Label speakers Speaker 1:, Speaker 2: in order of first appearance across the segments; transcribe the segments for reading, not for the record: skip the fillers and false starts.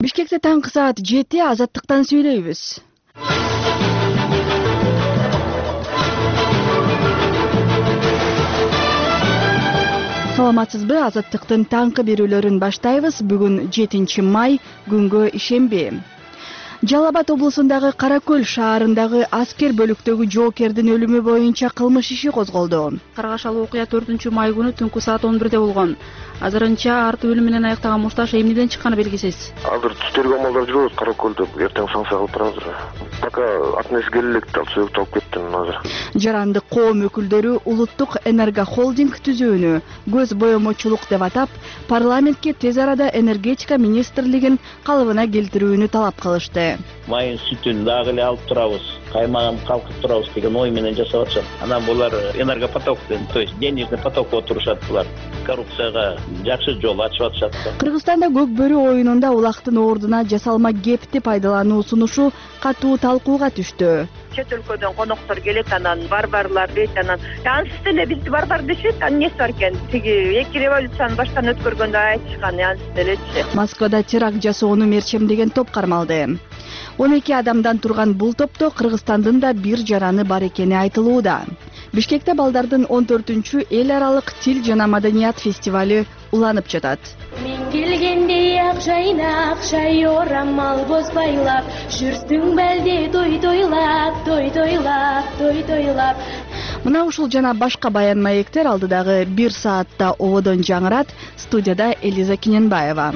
Speaker 1: Бишкекте таңкы саат 7 азаттыктан сүйлөйбүз. Саламатсызбы, азаттыктын таңкы берүүлөрүн баштайбыз. Бүгүн 7 май, күнгө ишемби. Жалал Абад облусундагы Каракөл шаарындагы аскер бөлүктөгү жоокердин өлүмү боюнча кылмыш иши козголду.
Speaker 2: Каргашалуу окуя 4 май күнү түнкү саат 11 болгон. Азырынча арты өлүм менен аяктаган мушташ эмнеден чыкканы белгисиз.
Speaker 3: Азыр тергөө амалдары жүрүп атат Каракөлдө. Эртең санкция кылып турабыз. Пока атнеси келе электи, ал сөйүктү алып кеттим азыр.
Speaker 1: Жарандык коом өкүлдөрү улуттук энергохолдинг түзүүнү көз боемочулук деп атап, парламентке тез арада энергетика министрлигин калыбына келтирүүнү талап кылышты.
Speaker 4: Майын сүтүн дагы эле алып турабыз, каймагын калкыт турабыз деген ой менен жасап атышат. Анан булар энергопотоктун, то есть денежный потокко турушат булар. Коррупцияга жакшы жол ачып атышат.
Speaker 1: Кыргызстанда көк бөрү оюнунда улактын ордуна жасалма кепти пайдалануу сунушу катуу талкууга түштү.
Speaker 5: Чет өлкөдөн коноктор келет, анан барбарлар дейт, анан ансыз деле бизди барбар дешет, анан эмнеси бар экен? Тиги эки революцияны баштан өткөргөндө айтышкан, ансыз делечи.
Speaker 1: Москвада теракт жасоону мерчемдеген топ кармалды. 12 адамдан турган бул топто Кыргызстандын да бир жараны бар экени айтылууда. Бишкекте балдардын 14-чү эл аралык тил жана маданият фестивали уланып жатат.
Speaker 6: Мен келгенде акчай орамал бозбайлап, жүрсүң белди той-тойлап.
Speaker 1: Мына ушул жана башка баян маектер алдыдагы 1 саатта ободон жаңырат. Студияда Элиза Киненбаева.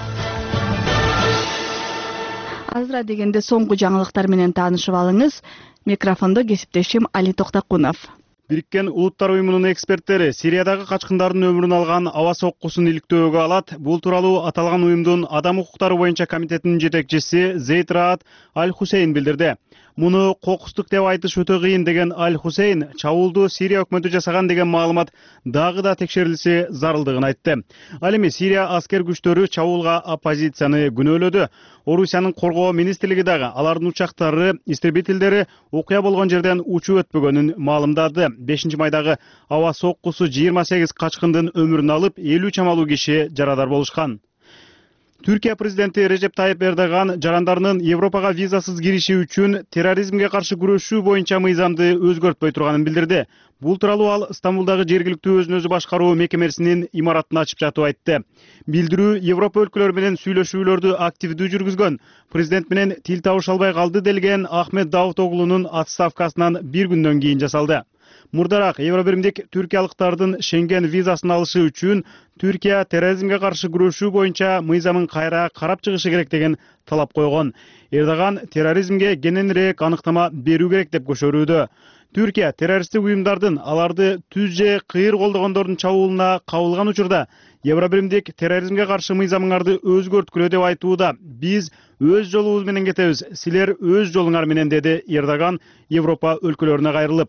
Speaker 1: Азыра дегенде соңку жаңылыктар менен таанышып алыңыз. Микрофондо кесиптешим Али Токтакунов.
Speaker 7: Бириккен Улуттар уюмунун эксперттери Сириядагы качкындардын өмүрүн алган аба соккусун иликтөөгө алат. Бул тууралуу аталган уюмдун Адам укуктары боюнча комитетинин жетекчиси Зейд Раат Аль-Хусейн билдирди. Муну кокустук деп айтыш өтө кыйын деген Аль-Хусейн чабуулду Сирия өкмөтү жасаган деген маалымат дагы да текшерилиши зарылдыгын айтты. Ал эми Сирия аскер күчтөрү чабуулга оппозицияны күнөөлөдү. Орусиянын коргоо министрлиги дагы алардын учактары, истребительдери окуя болгон жерден учуп өтпөгөнүн маалымдады. 5 майдагы аба соккусу 28 качкындын өмүрүн алып, 50 чамалуу киши жарадар болушкан. Түркия президенти Режеп Тайып Эрдоган жарандарынын Европага визасыз кириши үчүн терроризмге каршы күрөшүү боюнча мыйзамды өзгөртпөй турганын билдирди. Бул тууралуу ал Стамбулдагы жергиликтүү өзүн өзү башкаруу мекемесинин имаратын ачып жатып айтты. Билдирүү Европа өлкөлөрү менен сүйлөшүүлөрдү активдүү жүргүзгөн. Президент менен тил табыша албай калды делген Ахмет Давутоглунун отставкасынан 1 күндөн кийин жасалды. Мурдараак Евробиримдик түркиялыктардын Шенген визасын алышы үчүн Түркия терроризмге каршы күрөшүү боюнча мыйзамын кайра карап чыгышы керек деген талап койгон. Эрдоган терроризмге кененирээк аныктама берүү керек деп көшөрүүдө. Түркия террористтик уюмдардын аларды түз же кыйыр колдогондордун чабуулуна кабылган учурда Евробиримдик терроризмге каршы мыйзамыңарды өзгөрткүлө деп айтууда. Биз өз жолубуз менен кетебиз, силер өз жолуңар менен, деди Эрдоган Европа өлкөлөрүнө кайрылып.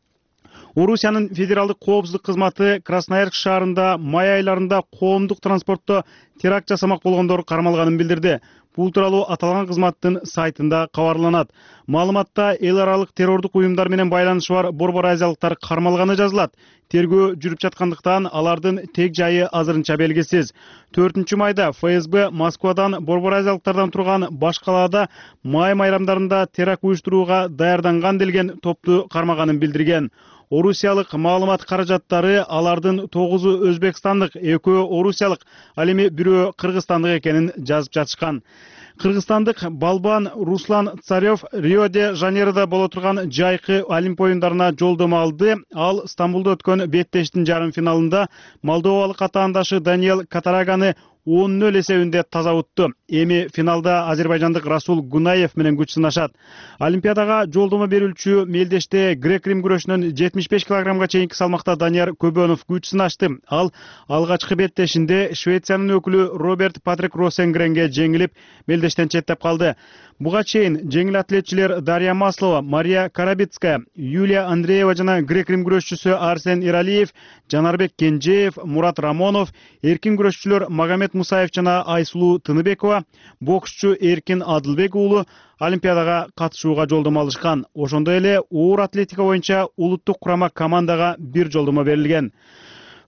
Speaker 7: Орусиянын федералдык коопсуздук кызматы Красноярск шаарында май айларында коомдук транспортто теракт жасамак болгондор кармалганын билдирди. Бул тууралуу аталган кызматтын сайтында кабарланат. Маалыматта эл аралык террордук уюмдар менен байланышы бар борбор азиялыктар кармалганы жазылат. Тергөө жүрүп жаткандыктан алардын тег жайы азырынча белгисиз. 4 майда ФСБ Москвадан борбор азиялыктардан турган баш калаада май майрамдарында теракт уюштурууга даярданган делген топту кармаганын билдирген. Орусиялык маалымат каражаттары алардын 9-у өзбекстандык, 2-өө орусиялык, ал эми 1-өө кыргызстандык экенин жазып жатышкан. Кыргызстандык балбан Руслан Царев Рио-де-Жанейрода боло турган жайкы Олимп оюндарына жолдомо алды. Ал Стамбулда өткөн беттештин жарым финалында молдовалык атаандашы Даниэл Катараганы 10-0 эсебинде таза утту. Эми финалда азербайжандык Расул Гунаев менен күч сынашат. Олимпиадага жолдомо берүүчү мелдеште грек-рим күрөшүнөн 75 килограммга чейинки салмакта Данияр Көбөнов күч сынашты. Ал алгачкы беттешинде Швециянын өкүлү Роберт Патрик Росенгренге жеңилип, мелдештен четтеп калды. Буга чейин жеңил атлетчилер Дарья Маслова, Мария Карабицкая, Юлия Андреева жана грек-рим күрөшчүсү Арсен Иралиев, Жанарбек Кенжеев, Мурат Рамонов, эркин күрөшчүлөр Магомед Мусаев жана Айсулуу Тыныбекова, боксчу Эркин Адылбек уулу Олимпиадага катышууга жолдомо алышкан. Ошондой эле оор атлетика боюнча улуттук курама командага 1 жолдомо берилген.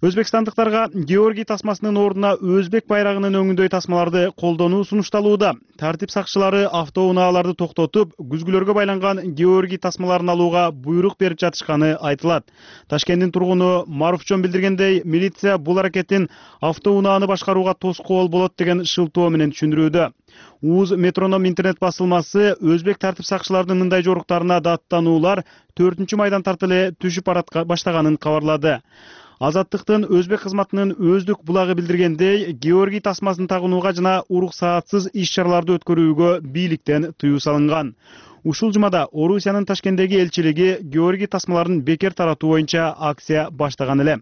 Speaker 7: Өзбекстандыктарга Георгий тасмасынын ордуна өзбек байрагынын өңүндөй тасмаларды колдонуу сунушталууда. Тартип сакчылары автоунааларды токтотуп, күзгүлөргө байланган Георгий тасмаларын алууга буйрук берип жатышканы айтылат. Ташкенттин тургуну Маруфжон билдиргендей, милиция бул аракеттин автоунааны башкарууга тоскоол болот деген шылтоо менен түшүндүрүүдө. УЗ метроном интернет басылмасы өзбек тартип сакчыларынын мындай жоруктарына даттануулар 4 майдан тарты эле түшүп баштаганын кабарлады. Азаттыктын өзбек кызматынын өздүк булагы билдиргендей, Георгий тасмасын тагынууга жана уруксаатсыз иш-чараларды өткөрүүгө бийликтен тыюу салынган. Ушул жумада Орусиянын Ташкенттеги элчилиги Георгий тасмаларын бекер таратуу боюнча акция баштаган эле.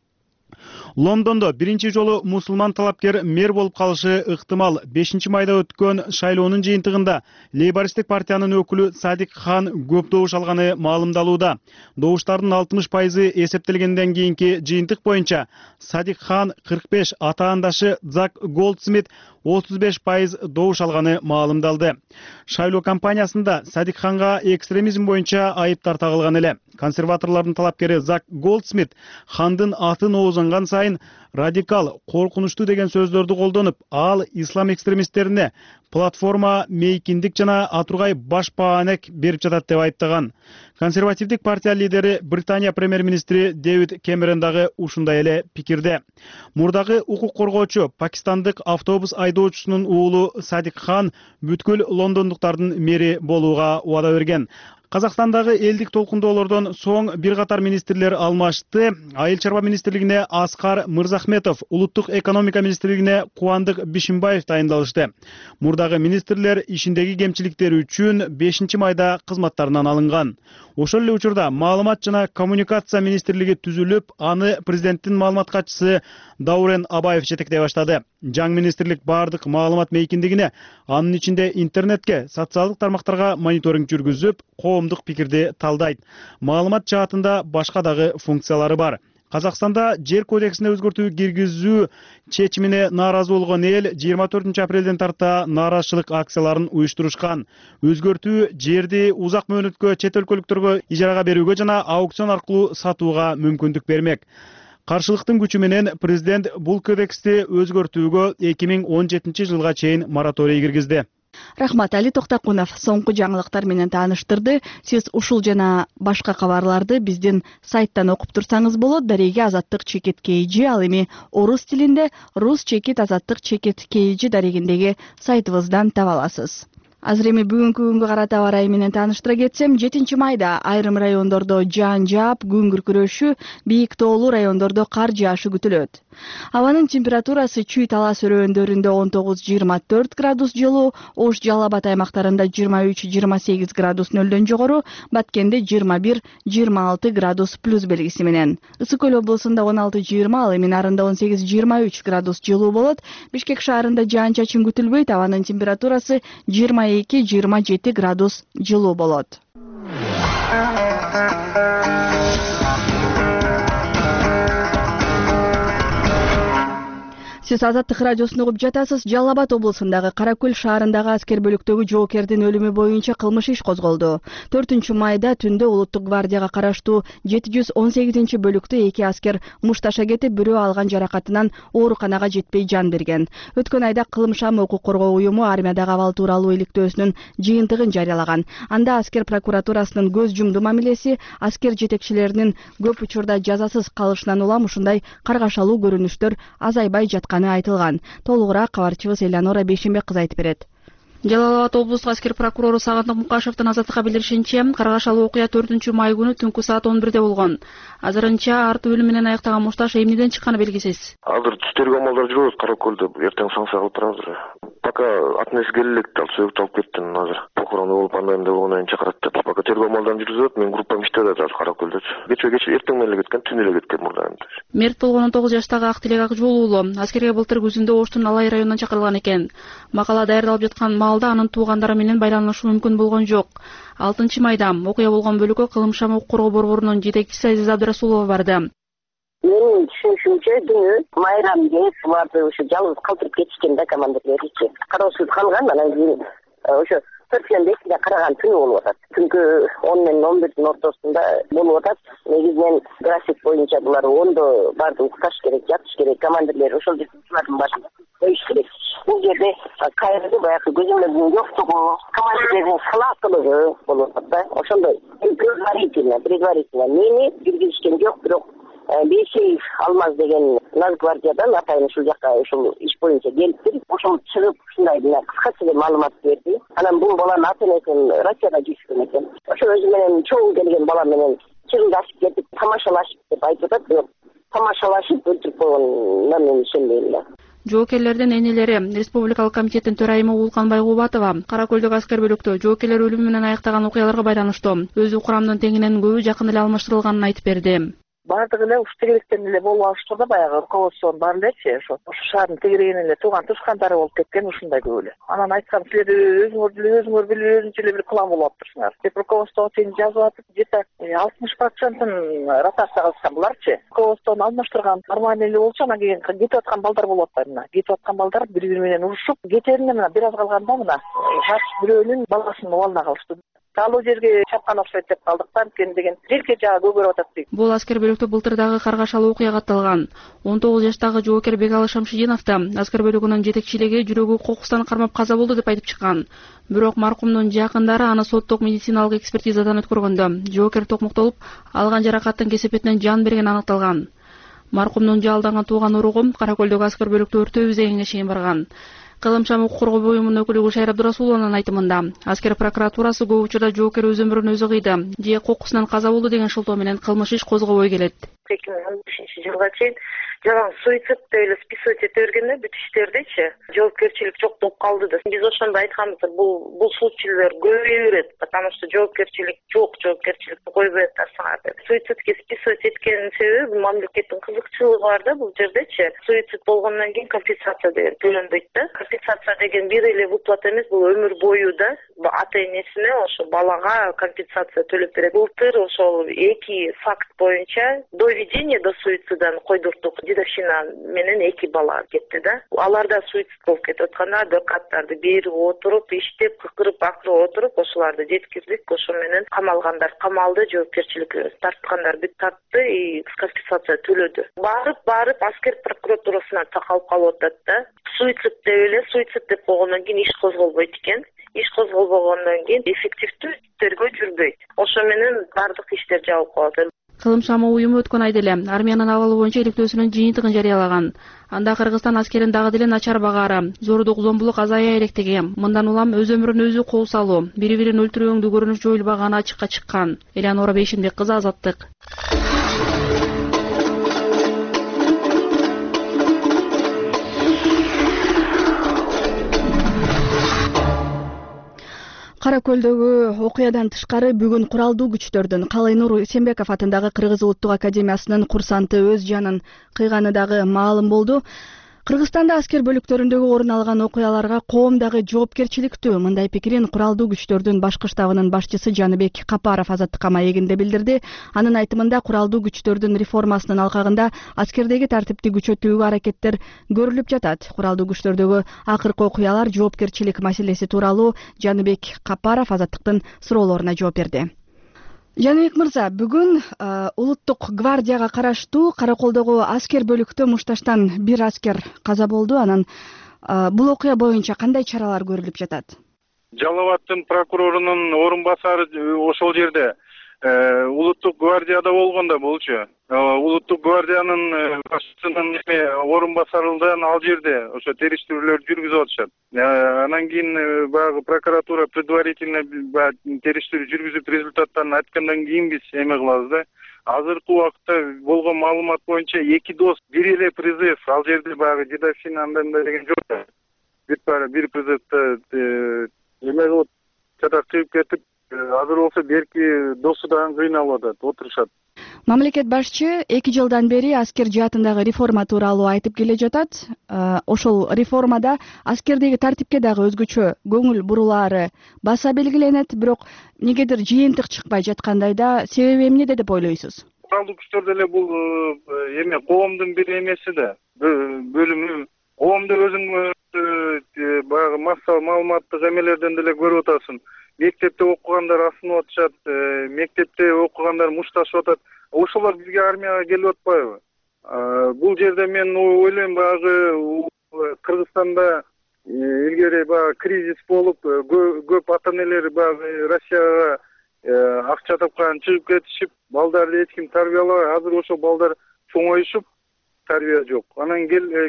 Speaker 7: Лондондо биринчи жолу мусулман талапкер мэр болуп калышы ыктымал. 5 майда өткөн шайлоонун жыйынтыгында Лейбористтик партиянын өкүлү Садик Хан көп добуш алганы маалымдалууда. Добуштардын 60% эсептелгенден кийинки жыйынтык боюнча Садик Хан 45, атаандашы Зак Голдсмит 35% добуш алганы маалымдалды. Шайлоо кампаниясында Садик Ханга экстремизм боюнча айыптар тагылган эле. Консерваторлордун талапкери Зак Голдсмит Хандын атын оозонгон сайын радикал, коркунучтуу деген сөздөрдү колдонуп, ал ислам экстремисттерине платформа, мейкиндик жана атургай баш баанек берип жатат деп айыптаган. Консервативдик партия лидери Британия премьер-министри Дэвид Кэмерон дагы ушундай эле пикирде. Мурдагы укук коргоочу пакистандык автобус айдоочусунун уулу Садик Хан бүткүл лондондуктардын мэри болууга убада берген. Казакстандагы элдик толкундоолордон соң бир катар министрлер алмашты. Айыл чарба министрлигине Аскар Мырзахметов, улуттук экономика министрлигине Кубандык Бишимбаев тайындалышты. Мурдагы министрлер ишиндеги кемчиликтери үчүн 5 майда кызматтарынан алынган. Ошол эле учурда маалымат жана коммуникация министрлиги түзүлүп, аны президенттин маалымат катчысы Даурен Абаев жетектей баштады. Жаң министрлик бардык маалымат мейкиндигине, анын ичинде интернетке, социалдык тармактарга мониторинг жүргүзүп, коомдук пикирди талдайт. Маалымат жаатында башка дагы функциялары бар. Казакстанда жер кодексине өзгөртүү киргизүү чечимине нааразы болгон эл 24 апрелден тарта нааразычылык акцияларын уюштурушкан. Өзгөртүү жерди узак мөөнөткө чет өлкөлүктөргө ижарага берүүгө жана аукцион аркылуу сатууга мүмкүндүк бермек. Каршылыктын күчү менен президент бул кодексти өзгөртүүгө 2017 жылга чейин мораторий киргизди.
Speaker 1: Рахмат, Али Токтакунов соңку жаңылыктар менен тааныштырды. Сиз ушул жана башка кабарларды биздин сайттан окуп турсаңыз болот. Дареги азаттык чекит KG, ал эми орус тилинде рус чекит азаттык чекит KG дарегиндеги сайтыбыздан таба аласыз. Азыр эми бүгүнкү күнгө карата аба ырайы менен тааныштыра кетсем, 7 майда айрым райондордо жаан жаап, күн күркүрөшү, бийик тоолуу райондордо кар жаашы күтүлөт. Абанын температурасы Чүй Талас өрөөндөрүндө 19-24 градус жылуу, Ош Жалал Абад аймактарында 23-28 градус нөлдөн жогору, Баткенде 21-26 градус плюс белгиси менен. Ысык Көл облусунда 16-20, ал эми Нарында 18-23 градус жылуу болот. Бишкек шаарында жаан чачын күтүлбөйт, абанын температурасы 22-27 градус жылуу болот. Сиз Азаттык радиосун угуп жатасыз. Жалал Абад облусундагы Каракөл шаарындагы аскер бөлүктөгү жоокердин өлүмү боюнча кылмыш иш козголду. 4 майда түндө Улуттук гвардияга караштуу 718 бөлүктө 2 аскер мушташа кетип, бирөө алган жаракатынан ооруканага жетпей жан берген. Өткөн айда Кылымшам укук коргоо уюму армиядагы абал тууралуу иликтөөсүнүн жыйынтыгын жарыялаган. Анда аскер прокуратурасынын көз жумду мамилеси, аскер жетекчилеринин көп учурда жазасыз калышынан улам ушундай каргашалуу көрүнүштөр азайбай жаткан айтылган. Толугураак кабарчыбыз Элеонора Бейшенбек кызы айтып берет.
Speaker 2: Жалал Абад облустук аскер прокурору Сагындык Мукашевдин Азаттыкка билдиришинче, каргашалуу окуя 4 май күнү түнкү саат 11-де болгон. Азырынча арты өлүм менен аяктаган мушташ эмнеден чыкканы белгисиз.
Speaker 3: Азыр тергөө амалдары жүрөбүз Каракөлдө, эртең санкция кылып турабыз. Пока атнеси келе элек, ал сөйүктү алып кеттим азыр. Похорону болуп андай болгондон кийин чакырат деп. Пока тергөө амалдарын жүргүзөт, мен группам иштеп атат азыр Каракөлдө. Кеч эртең менен эле кеткен, түн эле кеткен мурда.
Speaker 2: Мерт болгон 19 жаштагы Актилек Акжол уулу аскерге былтыр күзүндө Оштун Алай районунан чакырылган экен. Макала даярдалып жаткан маалда анын туугандары менен байланышы мүмкүн болгон жок. 6 майда окуя болгон бөлүккө Кылымшам укук коргоо борборунун жетекчиси Азиза Абдрасулова барды.
Speaker 8: Менин түшүнүшүмчө түнү майрамга буларды ошо жалгыз калтырып кетишкен да командирлери. Кароосуз калган, анан кийин ошо 4 экиде караган түнү болуп атат. Түнкү 10 менен 11-дин ортосунда болуп атат. Негизинен график боюнча булар 10-до барды укташ керек, жатыш керек. Командирлер ошол жүргүзүүлөрдүн башында коюш керек. Бул жерде кайрылды баягы көзөмөлдүн жоктугу, командирлердин салааттуулугу болуп атат да. Ошондой предварительно мени киргизишкен жок, бирок Бейшеев Алмаз деген Нацгвардиядан атайын ушул жака ушул иш боюнча келиптир. Ошол чыгып ушундай кыскача маалымат берди. Анан бул баланын ата-энесин Россияда жүрүшкөн экен. Ошол өзү менен чогуу келген бала менен чыгылдашып кетип, тамашалашып деп айтып атат. Бирок тамашалашып өлтүрүп койгонуна мен ишенбейм да.
Speaker 2: Жоокерлердин энелери Республикалык комитеттин төрайымы Улканбай Кубатова Кара Көлдөгү аскер бөлүктө жоокерлер өлүмү менен аяктаган окуяларга байланыштуу өзү курамдын теңинен көбү жакын эле алмаштырылганын айтып берди.
Speaker 9: Бардыгы эле ушу тегеректен эле болуп алышты да, баягы руководствонун баары элечи ошо шаардын тегерегинен эле тууган тушкандары болуп кеткен ушундай көп эле. Анан айткам, силер өзүңөр билип өзүнчө эле бир план болуп атыптырсыңар деп руководствого чейин жазып атып, где-то 60%-ын ротация кылышкан буларчы. Руководствону алмаштырган нормальный эле болчу, анан кийин кетип аткан балдар болуп атпайбы мына. Кетип аткан балдар бири-бири менен урушуп, кетерине мына бир аз калганда мына бирөөнүн баласынын убалына калышты. Ал жерге чапкан окшойт деп калдык да, деген желке жагы көгөрүп атат дейт.
Speaker 2: Бул аскер бөлүктө былтыр дагы каргашалуу окуя катталган. 19 жаштагы жоокер Бекалы Шамшидинов да аскер бөлүгүнүн жетекчилиги жүрөгү кокустан кармап каза болду деп айтып чыккан. Бирок маркумдун жакындары аны соттук медициналык экспертизадан өткөргөндө жоокер токмуктолуп, алган жаракаттын кесепетинен жан берген аныкталган. Маркумдун жалданган тууган уругу Кара Көлдөгү аскер бөлүктө өртөө үзегине чейин барган. Кылымчан укук коргоо буюмунун өкүлү Гүлшайыр Абдурасулованын айтымында, аскер прокуратурасы көп учурда жоокер өз өмүрүн өзү кыйды же кокусунан каза болду деген шылтоо менен кылмыш иш козгобой келет.
Speaker 5: 2015-жылга чейин жалаң суицид деп эле списывать эте бергенде бүт иштердичи жоопкерчилик жок болуп калды да. Биз ошондо айтканбыз, бул случайлар көбөйө берет, потому что жоопкерчилик жок, жоопкерчиликти койбой атасыңар деп. Суицидке списывать эткенин себеби мамлекеттин кызыкчылыгы бар да бул жердечи. Суицид болгондон кийин компенсация деген төлөнбөйт да. Компенсация деген бир эле выплата эмес, бул өмүр бою да. Ата-энесине ошо балага компенсация төлөп берет. Былтыр ошол 2 факт боюнча доведение до суицида койдурдук. Дедовщина менен 2 бала кетти да. Аларда суицид болуп кетип атканда адвокаттарды берип отуруп, иштеп, кыкырып, акырып отуруп, ошоларды жеткиздик. Ошо менен камалгандар камалды, жоопкерчилик тарткандар бүт тартты и компенсация төлөдү. Барып аскер прокуратурасына такалып калып атат да. Суицид деп эле, суицид деп койгондон кийин иш козголбойт экен. Иш козголбогондон кийин эффективдүү тергөө жүрбөйт. Ошо менен бардык иштер жабылып калат.
Speaker 2: Кылымчан уюму өткөн айда эле армиянын абалы боюнча иликтөөсүнүн жыйынтыгын жарыялаган. Анда Кыргызстан аскерин дагы деле начар багаары, зордук, зомбулук азая электеги, мындан улам өз өмүрүн өзү кол салуу, бири-бирин өлтүрүүңдү көрүнүш жоюлбаганы ачыкка чыккан. Элеонора Бейшимбек кызы, Азаттык.
Speaker 1: Кара Көлдөгү окуядан тышкары бүгүн куралдуу күчтөрдүн Калайнур Эсенбеков атындагы Кыргыз Улуттук Академиясынын курсанты өз жанын кыйганы дагы маалым болду. Кыргызстанда аскер бөлүктөрүндөгү орун алган окуяларга коом дагы жоопкерчиликтүү. Мындай пикирин куралдуу күчтөрдүн башкы штабынын башчысы Жаныбек Капаров Азаттыкка маегинде билдирди. Анын айтымында куралдуу күчтөрдүн реформасынын алкагында аскердеги тартипти күчөтүүгө аракеттер көрүлүп жатат. Куралдуу күчтөрдөгү акыркы окуялар, жоопкерчилик маселеси тууралуу Жаныбек Капаров Азаттыктын суроолоруна жооп берди. Жаныбек мырза, бүгүн Улуттук гвардияга караштуу Кара Колдогу аскер бөлүктө мушташтан бир аскер каза болду. Анан бул окуя боюнча кандай чаралар көрүлүп жатат?
Speaker 10: Жалал Абадтын прокурорунун орун басары ошол жерде Улуттук гвардияда болгондо болчу. Улуттук гвардиянын башчысынын орун басарылдан ал жерде ошо териштирүүлөр жүргүзүп атышат. Анан кийин баягы прокуратура предварительно териштирүү жүргүзүп результаттарын айткандан кийин биз эме кылабыз да. Азыркы убакытта болгон маалымат боюнча 2 доз бир эле призыв ал жерде баягы дедовщина деген жок. Бир призывды эме кылып чатак кыйып кетип, азыр болсо берки досу дагы кыйналып атат, отурушат.
Speaker 1: Мамлекет башчы 2 жылдан бери аскер жаатындагы реформа тууралуу айтып келе жатат. Ошол реформада аскердеги тартипке дагы өзгөчө көңүл бурулаары баса белгиленет, бирок негедир жыйынтык чыкпай жаткандайда себеби эмнеде деп ойлойсуз?
Speaker 10: Куралдуу күчтөр деле бул эме коомдун бир эмеси да, бөлүмү коомдо өзүң баягы массалык маалыматтык эмелерден деле көрүп атасың. Мектепте окугандар асынып атышат, мектепте окугандар мушташып атат. Ошолор бизге армияга келип атпайбы? Бул жерде мен ойлойм, баягы Кыргызстанда илгери баягы кризис болуп, көп ата-энелер баягы Россияга акча тапкан чыгып кетишип, балдарды эч ким тарбиялабай, азыр ошо балдар чоңоюшуп, тарбия жок. Анан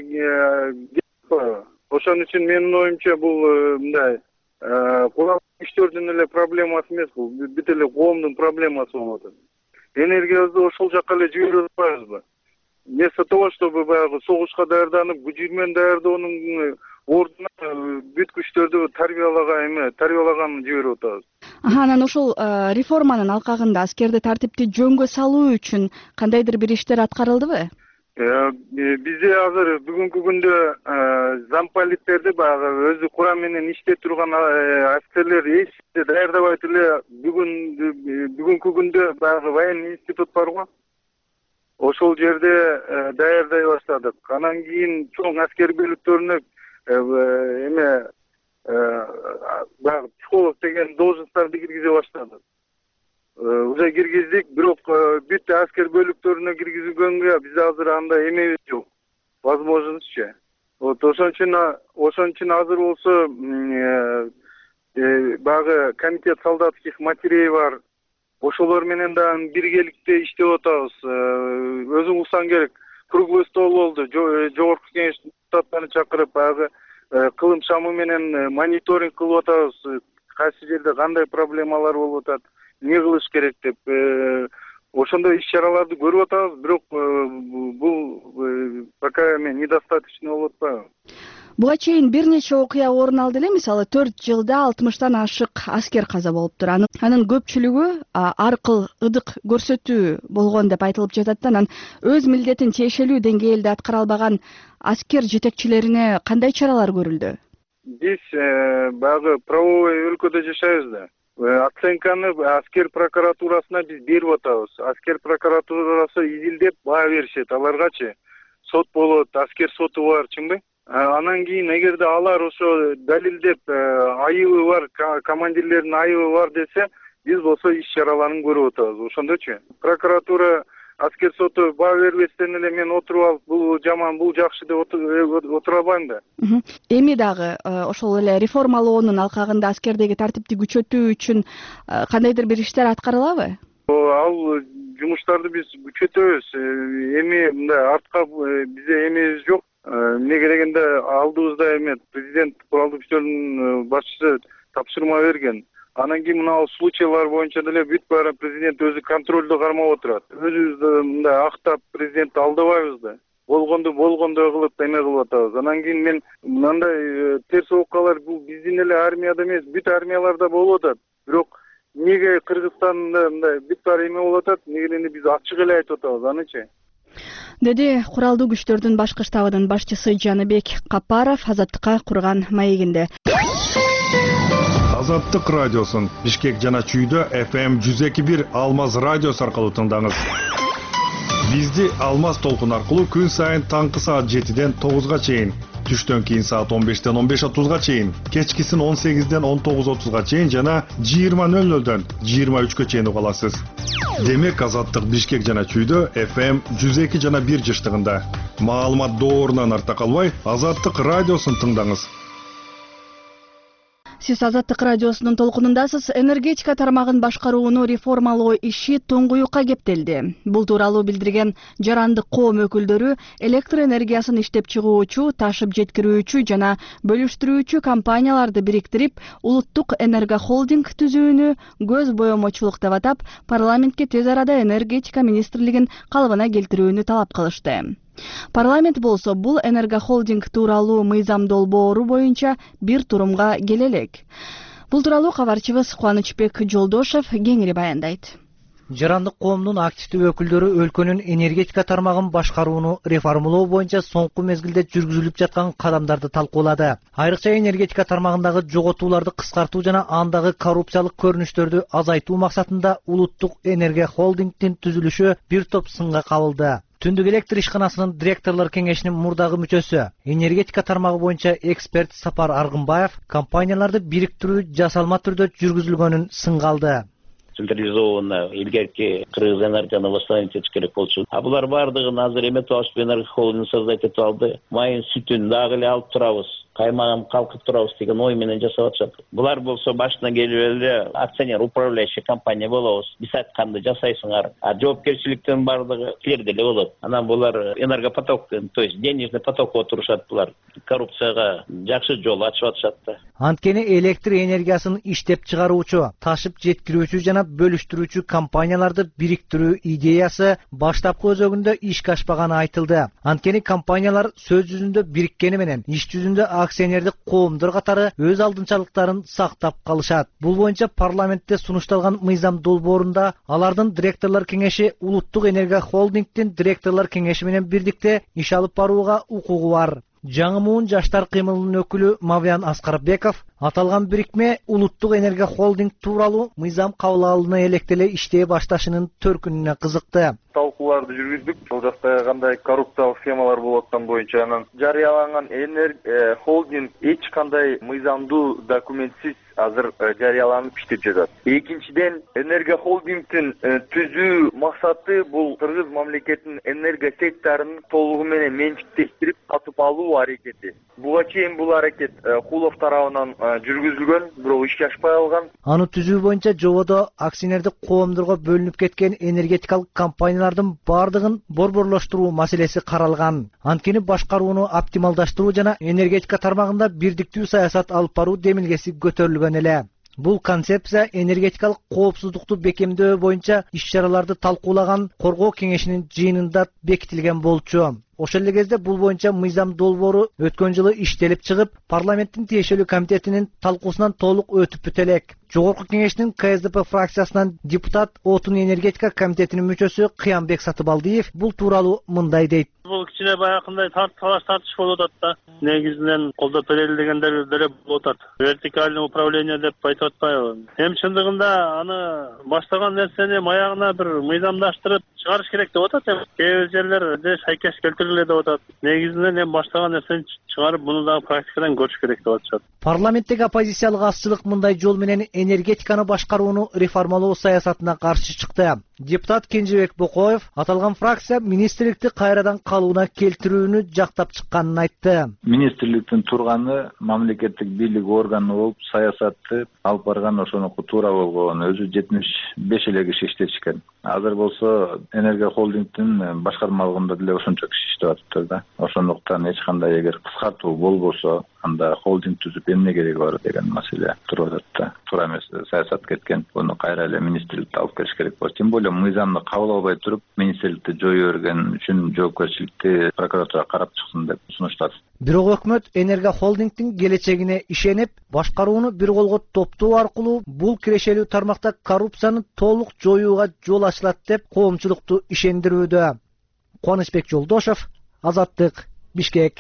Speaker 10: ошон үчүн менин оюмча бул мындай курал күчтөрдүн эле проблемасы эмес, бул бүт эле коомдун проблемасы болуп атат. Энергиябызды ошол жака эле жиберип атпайбызбы? Вместо того, чтобы баягы согушка даярданып, күчүрмөн даярдоонун ордуна бүт күчтөрдү тарбиялаган жиберип атабыз.
Speaker 1: Анан ошол реформанын алкагында аскерди тартипти жөнгө салуу үчүн кандайдыр бир иштер аткарылдыбы?
Speaker 10: Бизде азыр бүгүнкү күндө замполиттерди баягы өзү курам менен иштеп турган офицерлер эч даярдабайт эле бүгүнкү күндө баягы военный институт бар го. Ошол жерде даярдай баштадык. Анан кийин чоң аскер бөлүктөрүнө баягы психолог деген должностторду киргизе баштадык. Уже киргиздик, бирок бүт аскер бөлүктөрүнө киргизилгөнгө бизде азыр андай эмебиз жок. Возможностчу. Вот ошон үчүн азыр болсо баягы комитет солдатских матерей бар. Ошолор менен дагы биргеликте иштеп атабыз. Өзүң улсаң керек. Круглый стол болду. Жогорку кеңеш депутаттарын чакырып, баягы кылым шамы менен мониторинг кылып атабыз. Кайсы жерде кандай проблемалар болуп атат, эмне кылыш керек деп. Ошондой иш-чараларды көрүп атабыз, бирок бул пока недостаточно болуп атпайбы?
Speaker 1: Буга чейин бир нече окуя орун алды эле, мисалы 4 жылда 60тан ашык аскер каза болуптур. Анын көпчүлүгү аркыл ыдык көрсөтүү болгон деп айтылып жатат. Анан өз милдетин тиешелүү деңгээлде аткара албаган аскер жетекчилерине кандай чаралар көрүлдү?
Speaker 10: Биз баягы правовой өлкөдө жашайбыз да. Оценканы аскер прокуратурасына биз берип атабыз. Аскер прокуратурасы изилдеп баа беришет аларгачы. Сот болот, аскер соту бар, чыңбы? Анан кийин эгерде алар ошо далилдеп айыбы бар, командирлердин айыбы бар десе, биз болсо иш-чараларын көрүп атабыз. Ошондочу. Прокуратура аскер соту баа бербестен эле мен отуруп алып, бул жаман, бул жакшы деп отура албайм да.
Speaker 1: Эми дагы ошол эле реформалоонун алкагында аскердеги тартипти күчөтүү үчүн кандайдыр бир иштер аткарылабы?
Speaker 10: Ал жумуштарды биз күчөтөбүз. Эми мындай артка бизде эмебиз жок. Эмне керегинде алдыбызда эме президент куралдуу күчтөрдүн башчысы тапшырма берген. Анан кийин мына случайлар боюнча деле бүт баары президент өзү контролдо кармап отурат. Өзүбүздү мындай актап президентти алдабайбыз да. Болгондой кылып эме кылып атабыз. Анан кийин мен мындай терс окуялар бул биздин эле армияда эмес, бүт армияларда болуп атат. Бирок эмнеге Кыргызстанда мындай бүт баары эме болуп атат, эмнегени биз ачык эле айтып атабыз, анычы.
Speaker 1: Деди куралдуу күчтөрдүн башкы штабынын башчысы Жаныбек Капаров Азаттыкка курган маегинде.
Speaker 11: Азаттык радиосун Бишкек жана Чүйдө FM 102.1 Алмаз радиосу аркылуу тыңдаңыз. Бизди Алмаз толкун аркылуу күн сайын таңкы саат 7ден 9га чейин, түштөн кийин саат 15ден 15:30га чейин, кечкисин 18ден 19:30га чейин жана 20:00дөн 23гө чейин уга аласыз. Демек Азаттык Бишкек жана Чүйдө FM 102 жана 1 жыштыгында. Маалымат доорунан арта калбай, Азаттык радиосун тыңдаңыз.
Speaker 1: Сиз Азаттык радиосунун толкунундасыз. Энергетика тармагын башкарууну реформалоо иши туңгуюкка кептелди. Бул тууралуу билдирген жарандык коом өкүлдөрү электр энергиясын иштеп чыгуучу, ташып жеткирүүчү жана бөлүштүрүүчү компанияларды бириктирип, улуттук энергохолдинг түзүүнү көз боемочулук деп атап, парламентке тез арада энергетика министрлигин калыбына келтирүүнү талап кылышты. Парламент болсо бул энергохолдинг тууралуу мыйзам долбоору боюнча бир турумга келе элек. Бул тууралуу кабарчыбыз Кубанычбек Жолдошев кеңири баяндайт.
Speaker 12: Жарандык коомдун активдүү өкүлдөрү өлкөнүн энергетика тармагын башкарууну реформалоо боюнча соңку мезгилде жүргүзүлүп жаткан кадамдарды талкуулады. Айрыкча энергетика тармагындагы жоготууларды кыскартуу жана андагы коррупциялык көрүнүштөрдү азайтуу максатында улуттук энергия холдингдин түзүлүшү бир топ сынга кабылды. Түндүк электр ишканасынын директорлор кеңешинин мурдагы мүчөсү, энергетика тармагы боюнча эксперт Сапар Аргынбаев компанияларды бириктирүү жасалма түрдө жүргүзүлгөнүн сынга алды.
Speaker 4: Централизованно илгерки Кыргыз энергияны восстановить этиш керек болчу. А булар бардыгын азыр эметип алышып энерго холдинг создать этип алды. Майын сүтүн дагы эле алып турабыз. Каймагын калкыт турабыз деген ой менен жасап атышат. Булар болсо башына келип эле акционер управляющий компания болобуз. Биз айтканды жасайсыңар. А жоопкерчиликтин бардыгы силерде эле болот. Анан булар энергопотоктун, то есть денежный потокко турушат булар. Коррупцияга жакшы жол ачып атышат да.
Speaker 12: Анткени электр энергиясын иштеп чыгаруучу, ташып жеткирүүчү жана бөлүштүрүүчү компанияларды бириктирүү идеясы баштапкы өзөгүндө ишке ашпаганы айтылды. Анткени компаниялар сөз жүзүндө бириккени менен иш жүзүндө акционердик коомдор катары өз алдынчалыктарын сактап калышат. Бул боюнча парламентте сунушталган мыйзам долбоорунда алардын директорлор кеңеши Улуттук энергия холдингдин директорлор кеңеши менен бирдикте иш алып барууга укугу бар. Жаңы муун жаштар кыймылынын өкүлү Мавиян Аскарбеков аталган бирикме Улуттук энергия холдинг тууралуу мыйзам кабыл алына электеле иштей башташынын төркүнүнө кызыкты.
Speaker 13: Талкууларды жүргүздүк. Бул жакта кандай коррупциялык схемалар болуп аткан боюнча анан жарыяланган холдинг эч кандай мыйзамдуу документсиз азыр жарыяланып иштеп жатат. Экинчиден, энергия холдингдин түзүү максаты бул Кыргыз мамлекетинин энергия секторун толугу менен менчиктештирип сатып алуу аракети. Буга чейин бул аракет Кулов тарабынан жүргүзүлгөн, бирок ишке ашпай калган.
Speaker 12: Аны түзүү боюнча жободо акционердик коомдорго бөлүнүп кеткен энергетикалык компаниялардын бардыгын борборлоштуруу маселеси каралган. Анткени башкарууну оптималдаштыруу жана энергетика тармагында бирдиктүү саясат алып баруу демилгеси көтөрүлгөн эле. Бул концепция энергетикалык коопсуздукту бекемдөө боюнча иш-чараларды талкуулаган коргоо кеңешинин жыйынында бекитилген болчу. Ошол эле кезде бул боюнча мыйзам долбоору өткөн жылы иштелип чыгып, парламенттин тиешелүү комитетинин талкуусунан толук өтүп бүтө элек. Жогорку кеңештин КСДП фракциясынан депутат Отун энергетика комитетинин мүчөсү Кыянбек Сатыбалдиев бул тууралуу мындай дейт.
Speaker 14: Бул кичине баягындай талаш тартыш болуп атат да. Негизинен колдоп берели дегендер деле болуп атат. Вертикальный управление деп айтып атпайбы? Эми чындыгында аны баштаган нерсени маягына бир мыйзамдаштырып чыгарыш керек деп атат. Кээ бир жерлерде шайкеш келтириле деп атат. Негизинен эми баштаган нерсени чыгарып, муну дагы практикадан көрүш керек деп атышат.
Speaker 12: Парламенттеги оппозициялык азчылык мындай жол менен энергетиканы башкарууну реформалоо саясатына каршы чыкты. Депутат Кенжебек Бокоев аталган фракция министрликти кайрадан калууна келтирүүнү жактап чыкканын айтты.
Speaker 15: Министрликтин турганы мамлекеттик бийлик органы болуп саясатты алып барган ошонуку туура болгон. Өзү 75 эле киши иштешкен. Азыр болсо энергия холдингдин башкармалыгында деле ошончо киши иштеп атыптыр да. Ошондуктан эч кандай эгер кыскартуу болбосо, анда холдинг түзүп эмне кереги бар деген маселе туруп атат да. Туура эмес саясат кеткен. Буну кайра эле министрликте алып келиш керек болот. Тем более мыйзамды кабыл албай туруп, министрликти жою берген үчүн жоопкерчиликти прокуратура карап чыксын деп сунуштады.
Speaker 12: Бирок өкмөт энергия холдингдин келечегине ишенип, башкарууну бир колго топтоо аркылуу бул кирешелүү тармакта коррупцияны толук жоюуга жол ачылат деп коомчулукту ишендирүүдө. Кубанычбек Жолдошов, Азаттык, Бишкек.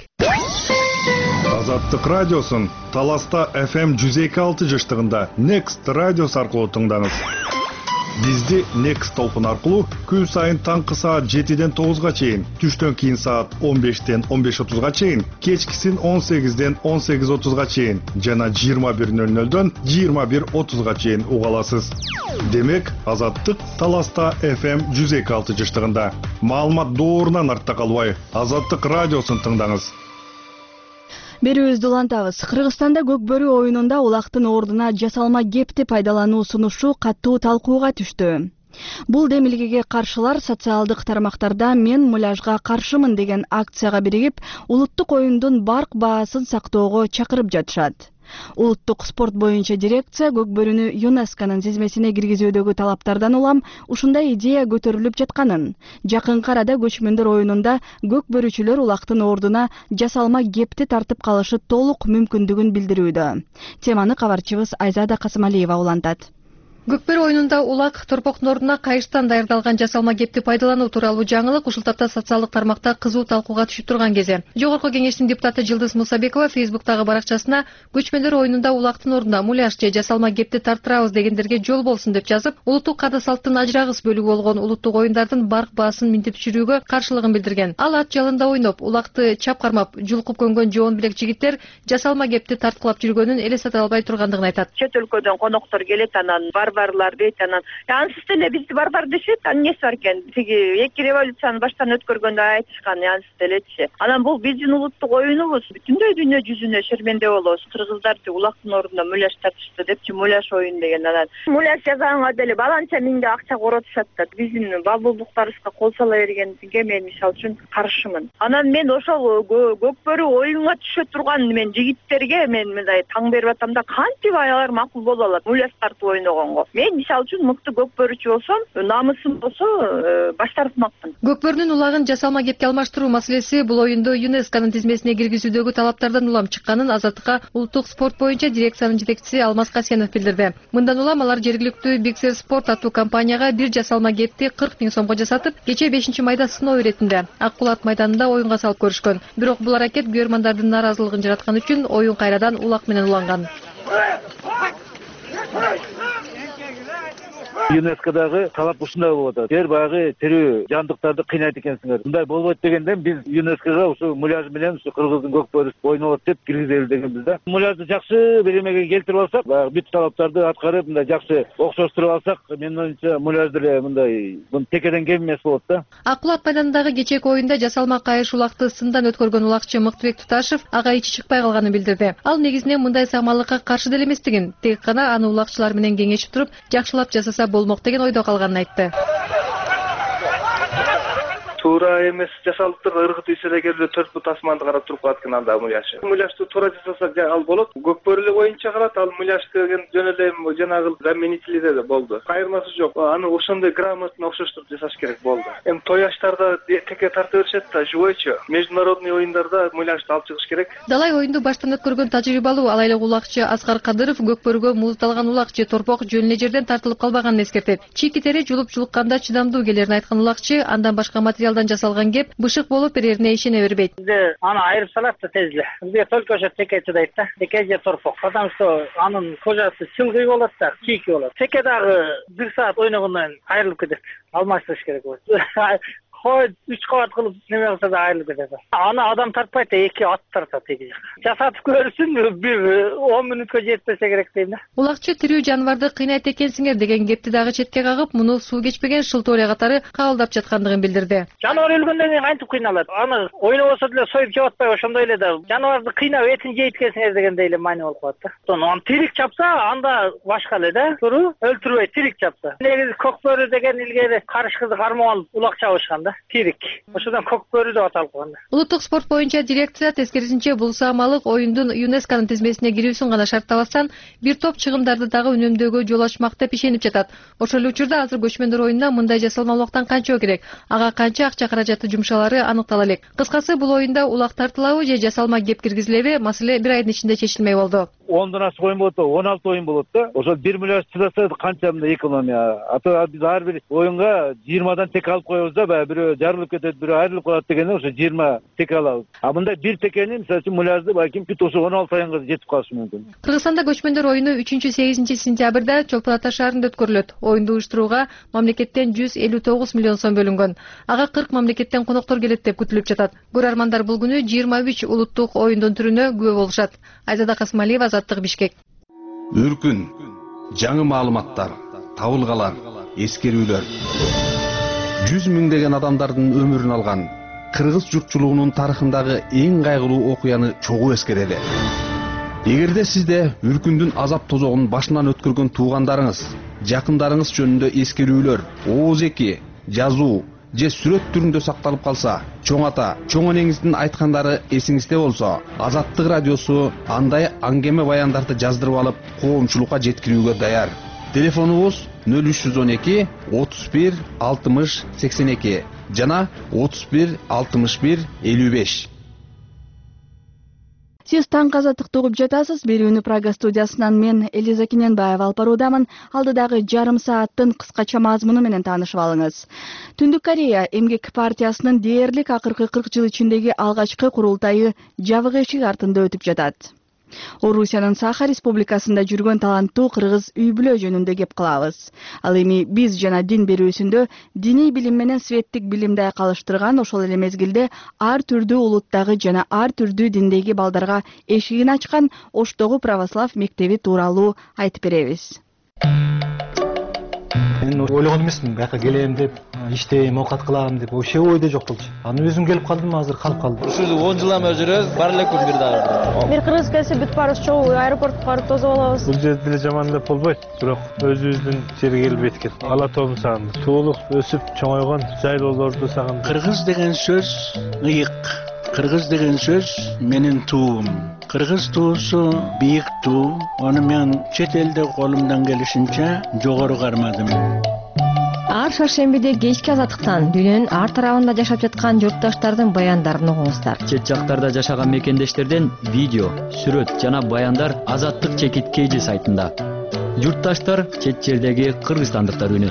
Speaker 11: Азаттык радиосун Таласта FM 102.6 жыштыгында Next радиос аркылуу тыңдаңыз. Бизди Next толкун аркылуу күн сайын таңкы саат 7-ден 9-га чейин, түштөн кийин саат 15-ден 15:30-га чейин, кечкисин 18-ден 18:30-га чейин жана 21:00-дөн 21:30-га чейин уга аласыз. Демек, Азаттык Таласта FM 102.6 жыштыгында. Маалымат доорунан артта калбай, Азаттык радиосун тыңдаңыз.
Speaker 1: Берүүбүздү улантабыз. Кыргызстанда көкбөрү оюнунда улактын ордуна жасалма кепти пайдалануу сунушу катуу талкууга түштү. Бул демилгеге каршылар социалдык тармактарда "Мен муляжга каршымын" деген акцияга биригип, улуттук оюндун барк баасын сактоого чакырып жатышат. Улуттук спорт боюнча дирекция көкбөрүнү ЮНЕСКОнун тизмесине киргизүүдөгү талаптардан улам ушундай идея көтөрүлүп жатканын, жакынкы арада көчмөндөр оюнунда көкбөрүчүлөр улактын ордуна жасалма кепти тартып калышы толук мүмкүндүгүн билдирүүдө. Теманы кабарчыбыз Айзада Касымалиева улантат.
Speaker 16: Көкбөрү оюнунда улак торпоктун ордуна кайыштан даярдалган жасалма кепти пайдалануу тууралуу жаңылык ушул тапта социалдык тармакта кызуу талкууга түшүп турган кези. Жогорку кеңештин депутаты Жылдыз Мусабекова Фейсбуктагы баракчасына көчмөндөр оюнунда улактын ордуна муляж же жасалма кепти тарттырабыз дегендерге жол болсун деп жазып, улуттук каада салттын ажырагыс бөлүгү болгон улуттук оюндардын барк баасын минтип түшүрүүгө каршылыгын билдирген. Ал ат жалында ойноп, улакты чап кармап, жулкуп көнгөн жоон билек жигиттер жасалма кепти тарткылап жүргөнүн элестете албай тургандыгын айтат.
Speaker 17: Чет өлкөдөн коноктор келет, анан барбарлар дейт, анан ансыз деле бизди барбар дешет, анан эмнеси бар экен? Тиги эки революцияны баштан өткөргөндө айтышкан, ансыз делечи. Анан бул биздин улуттук оюнубуз, бүтүндөй дүйнө жүзүнө шерменде болобуз. Кыргыздар улактын ордуна муляж тартышты депчи, муляж оюн деген. Анан муляж жасаганга деле баланча миңде акча коротушат да. Биздин балбулдуктарыбызга кол сала бергенге мен мисалы үчүн каршымын. Анан мен ошол көкбөрү оюнга түшө турган мен жигиттерге мен мындай таң берип атам да, кантип алар макул боло алат муляж тартып ойногонго. Мен мисалы үчүн мыкты көкбөрүчү болсом, намысым болсо баш тартмакмын.
Speaker 16: Көкбөрүнүн улагын жасалма кепке алмаштыруу маселеси бул оюнду ЮНЕСКОнун тизмесине киргизүүдөгү талаптардан улам чыкканын Азаттыкка улуттук спорт боюнча дирекциянын жетекчиси Алмаз Касенов билдирди. Мындан улам алар жергиликтүү Биксер Спорт аттуу компанияга бир жасалма кепти 40 000 сомго жасатып, кече 5-майда сыноо иретинде Аккулат майданында оюнга салып көрүшкөн. Бирок бул аракет көрөрмандардын нааразылыгын жараткан үчүн оюн кайрадан улак менен уланган.
Speaker 18: ЮНЕСКОдагы талап ушундай болуп атат. Силер баягы тирүү жандыктарды кыйнайт экенсиңер. Мындай болбойт дегенден биз ЮНЕСКОга ушу муляж менен ушу кыргыздын көкбөрүсү ойнолот деп киргизели дегенбиз да. Муляжды жакшы беремеге келтирип алсак, баягы бүт талаптарды аткарып, мындай жакшы окшоштуруп алсак, менин оюмча муляж деле мындай текеден кем эмес болот да.
Speaker 16: Аккулат майданындагы кечээки оюнда жасалма кайыш улакты сындан өткөргөн улакчы Мыктыбек Туташев ага ичи чыкпай калганын билдирди. Ал негизинен мындай саамалыкка каршы деле эместигин, тек гана аны улакчылар менен кеңешип туруп, жакшылап жасаса болмок деген ойдо калганын айтты.
Speaker 19: Туура эмес жасалыптыр, ыргыт исере келип 4 бут асманды карап туруп калат экен анда муляж. Муляжды туура жасасак ал болот. Көкбөрү боюнча калат, ал муляж деген жөн эле жанагы заменители да болду. Кайырмасы жок. Аны ошондой грамотно окшоштуруп жасаш керек болду. Эми той аштарда теке тарта беришет да, живойчу. Международный оюндарда муляжды алып чыгыш керек.
Speaker 16: Далай оюнду баштан өткөргөн тажрыйбалуу алайлык улакчы Аскар Кадыров көкбөрүгө муздалган улакчы торпок жөн эле жерден тартылып калбаганын эскертет. Чийки тери жулуп жулукканда чыдамдуу келерин айткан улакчы андан башка материалдан жасалган кеп бышык болуп берерине ишене бербейт.
Speaker 20: Бизде аны айырып салат да тезле. Бизде только ошо теке чыдайт да. Теке же торпок. Потому что анын кожасы чылгый болот да, чийки болот. Теке дагы 1 саат ойногондон айрылып кетет. Алмаштырыш керек болот. Хой 3 кабат кылып неме кылса да айрылып кетет. Аны адам тартпайт, 2 ат тартат теги жака. Жасатып көрсүн, бир 10 мүнөткө жетпесе керек дейм да.
Speaker 16: Улакчы тирүү жаныбарды кыйнайт экенсиңер деген кепти дагы четке кагып, муну суу кечпеген шылтоория катары кабылдап жаткандыгын билдирди.
Speaker 20: Жаныбар өлгөндөн кийин кантип кыйналат? Аны ойнобосо деле союп жеп атпай ошондой эле да. Жаныбарды кыйнап этин жейт экенсиңер дегендей эле маани болуп калат да. Аны тирик чапса, анда башка эле да. Туру өлтүрбөй тирик чапса. Негизи көкбөрү деген илгери карыш кызды кармап алып улак чабышкан да. Тирик. Ошондон көкбөрү деп аталып калган.
Speaker 16: Улуттук спорт боюнча дирекция тескерисинче бул саамалык оюндун ЮНЕСКонун тизмесине кирүүсүн гана шарттабастан бир топ чыгымдарды дагы үнөмдөөгө жол ачмак деп ишенип жатат. Ошол эле учурда азыр көчмөндөр оюнуна мындай жасалма улактан канча керек, ага канча акча каражаты жумшалары аныктала элек. Кыскасы бул оюнда улак тартылабы же жасалма кеп киргизилеби, маселе бир айдын ичинде чечилмей болду.
Speaker 18: 10дан ашык оюн болот, 16 оюн болот да. Ошол бир муляж чыдаса канча мындай экономия. Ата биз ар бир оюнга 20дан тек алып коебуз да, баягы бирөө жарылып кетет, бирөө айрылып калат дегенде ошо 20 теке алабыз. А мындай бир текени мисалы үчүн муляжды балким бүт ошо 16 оюнга жетип калышы мүмкүн.
Speaker 16: Кыргызстанда көчмөндөр оюну 3-8 сентябрда Чолпон Ата шаарында өткөрүлөт. Оюнду уюштурууга мамлекеттен 159 миллион сом бөлүнгөн. Ага 40 мамлекеттен коноктор келет деп күтүлүп жатат. Көрөрмандар бул күнү 23 улуттук оюндун түрүнө күбө болушат. Айзада Касымалиева, Азаттык, Бишкек.
Speaker 21: Үркүн, жаңы маалыматтар, табылгалар, эскерүүлөр. 100 миңдеген адамдардын өмүрүн алган кыргыз журтчулугунун тарыхындагы эң кайгылуу окуяны чогуу эскерели. Эгерде сизде үркүндүн азап тозогун башынан өткөргөн туугандарыңыз, жакындарыңыз жөнүндө эскерүүлөр, ооз-эки, жазуу же сүрөт түрүндө сакталып калса, чоң ата, чоң энеңиздин айткандары эсиңизде болсо, Азаттык радиосу андай аңгеме баяндарды жаздырып алып, коомчулукка жеткирүүгө даяр. Телефонубуз 0312 31 60 82 жана 31 61 55.
Speaker 1: Сиз таң азаттыкты угуп жатасыз. Берүүнү Прага студиясынан мен Элиза Кененбаева алып баруудамын. Алдыдагы жарым сааттын кыскача мазмуну менен таанышып алыңыз. Түндүк Корея эмгек партиясынын дээрлик акыркы 40 жыл ичиндеги алгачкы курултайы жабык эшик артында өтүп жатат. Орусиянын Саха республикасында жүргөн таланттуу кыргыз үй бүлө жөнүндө кеп кылабыз. Ал эми биз жана дин берүүсүндө диний билим менен светтик билимди айкалыштырган, ошол эле мезгилде ар түрдүү улуттагы жана ар түрдүү диндеги балдарга эшигин ачкан Оштогу православ мектеби тууралуу айтып беребиз.
Speaker 6: Мен ойлогон эмесмин, бияка келем деп, иштейм, оокат кылам деп, вообще ойдо жок болчу. Аны өзүм келип калдым, азыр калып калдым.
Speaker 22: Ушул 10 жылдан бери жүрөбүз, бар эле күн бир дагы.
Speaker 23: Бир кыргыз келсе бүт баарыбыз чогуу аэропортко барып тосуп алабыз.
Speaker 6: Бул жерде деле жаман деп болбойт, бирок өзүбүздүн жерге келип эткил. Ала тообун сагындым. Туулуп, өсүп, чоңойгон жайлоолорду сагындым.
Speaker 24: Кыргыз деген сөз ыйык. Кыргыз деген сөз менин туум. Кыргыз туусу бийик туу. Аны мен чет элде колумдан келишинче жогору кармадым.
Speaker 23: Ар шаршембиде кечки азаттыктан дүйнөнүн ар тарабында жашап жаткан журтташтардын баяндарын угуңуздар.
Speaker 25: Чет жактарда жашаган мекендештерден видео, сүрөт жана баяндар Азаттык чекиткейжи сайтында. Журтташтар чет жердеги кыргызстандыктар үнү.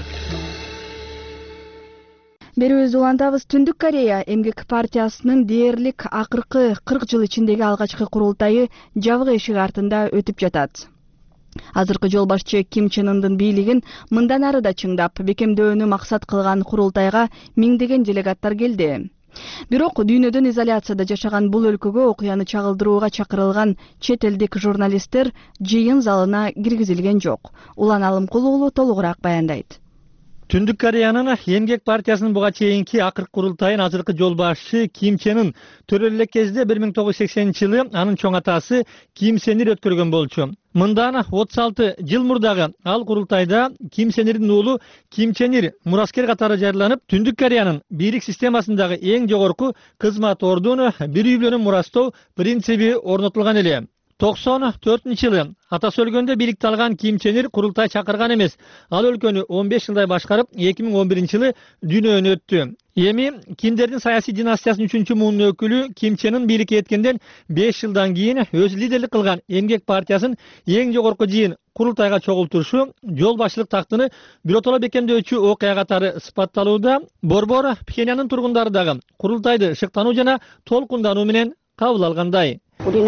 Speaker 1: Берүүбүздү улантабыз. Түндүк Корея эмгек партиясынын дээрлик акыркы 40 жыл ичиндеги алгачкы курултайы жабык эшик артында өтүп жатат. Азыркы жол башчы Ким Чен Ындын бийлигин мындан ары да чыңдап, бекемдөөнү максат кылган курултайга миңдеген делегаттар келди. Бирок дүйнөдөн изоляцияда жашаган бул өлкөгө окуяны чагылдырууга чакырылган чет элдик журналисттер жыйын залына киргизилген жок. Улан Алымкул уулу толугураак баяндайт.
Speaker 6: Түндүк Кореянын эмгек партиясынын буга чейинки акыркы курултайын азыркы жол башчы Ким Чен Ын төрөлүү элек кезде 1980-жылы анын чоң атасы Ким Сен Ир өткөргөн болчу. Мындан 36 жыл мурдагы ал курултайда Ким Сен Ирдин уулу Ким Чен Ир мураскер катары жарыяланып, Түндүк Кореянын бийлик системасындагы эң жогорку кызмат ордуну бир үй бүлөнү мурастоо принциби орнотулган эле. 94-жылы атасы өлгөндө бийликти алган Ким Чен Ир курултай чакырган эмес. Ал өлкөнү 15 жылдай башкарып, 2011-жылы дүйнөдөн өттү. Эми Кимдердин саясий династиясынын 3-муунун өкүлү Ким Чен Ын бийликке эткенден 5 жылдан кийин өзү лидерлик кылган эмгек партиясынын эң жогорку жыйын курултайга чогултурушу жол башчылык тактыны биротоло бекемдөөчү окуя катары сыпатталууда. Борбор Пхеньяндын тургундары дагы курултайды шыктануу жана толкундануу менен кабыл алгандай.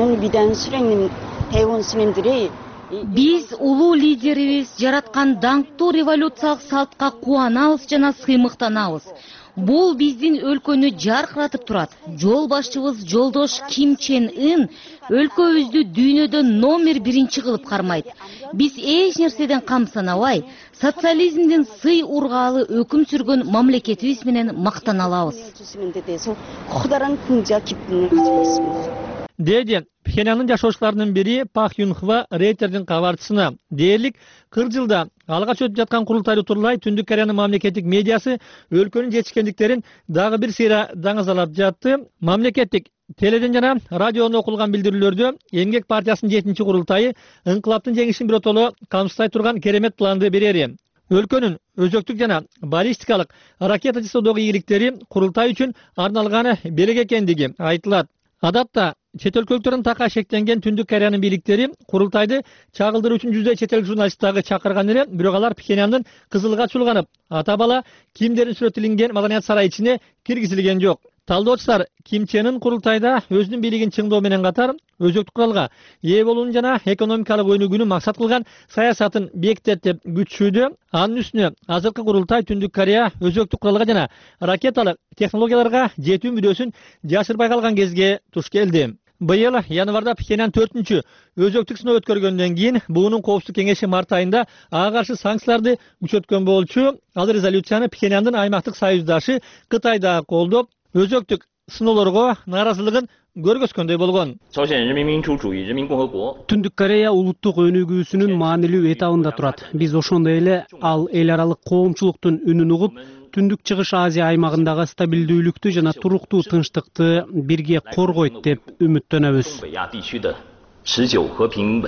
Speaker 26: Биз улуу лидерибиз жараткан даңктуу революциялык салтка кубанабыз жана сыймыктанабыз. Бул биздин өлкөнү жаркыратып турат. Жол башчыбыз жолдош Ким Чен Ын өлкөбүздү дүйнөдө номер 1 кылып кармайт. Биз эч нерседен камсанабай, социализмдин сый ургаалы өкүм сүргөн мамлекетибиз менен мактана алабыз.
Speaker 6: Деди Пхеньяндын жашоочуларынын бири Пах Юн Хва Рейтердин кабарчысына. Дээрлик 40 жылда алгач өтүп жаткан курултайды тууралай Түндүк Кореянын мамлекеттик медиасы өлкөнүн жетишкендиктерин дагы бир сыйра даңазалап жатты. Мамлекеттик теледен жана радионун окулган билдирүүлөрдө эмгек партиясынын 7-чи курултайы ыңкылаптын жеңишин биротоло камсыздай турган керемет планды берери. Өлкөнүн өзөктүк жана баллистикалык ракета жасоодогу ийгиликтери курултай үчүн арналган белек экендиги айтылат. Адатта чет өлкөлүктөрдүн така шектенген Түндүк Кореянын бийликтери курултайды чагылдыруу үчүн жүздөй чет эл журналисттарды чакырган эле, бирок алар Пхеньяндын кызылга чуулганып, ата бала кийимдерин сүрөтүлгөн маданият сарайы ичине киргизилген жок. Талдоочулар Ким Чен Ын курултайда өзүнүн бийлигин чыңдоо менен катар өзөктүк куралга ээ болуун жана экономикалык өнүгүүнү максат кылган саясатын бекитет деп күтүшүүдө. Анын үстүнө азыркы курултай Түндүк Корея өзөктүк куралга жана ракеталык технологияларга жетүү мүдөөсүн жашырбай калган кезге туш келди. Быйыл январда Пхеньян 4-чү өзөктүк сыноо өткөргөндөн кийин буунун коопсуздук кеңеши март айында ага каршы санкцияларды күчөткөн болчу. Ал резолюцияны Пхеньяндын аймактык союздашы Кытай да колдоп, өзөктүк сыноолорго нааразылыгын көргөзгөндөй болгон.
Speaker 27: Түндүк Корея улуттук өнүгүүсүнүн маанилүү этабында турат. Биз ошондой эле ал эл аралык коомчулуктун үнүн угуп, Түндүк Чыгыш Азия аймагындагы стабилдүүлүктү жана туруктуу тынчтыкты бирге коргойт деп үмүттөнөбүз.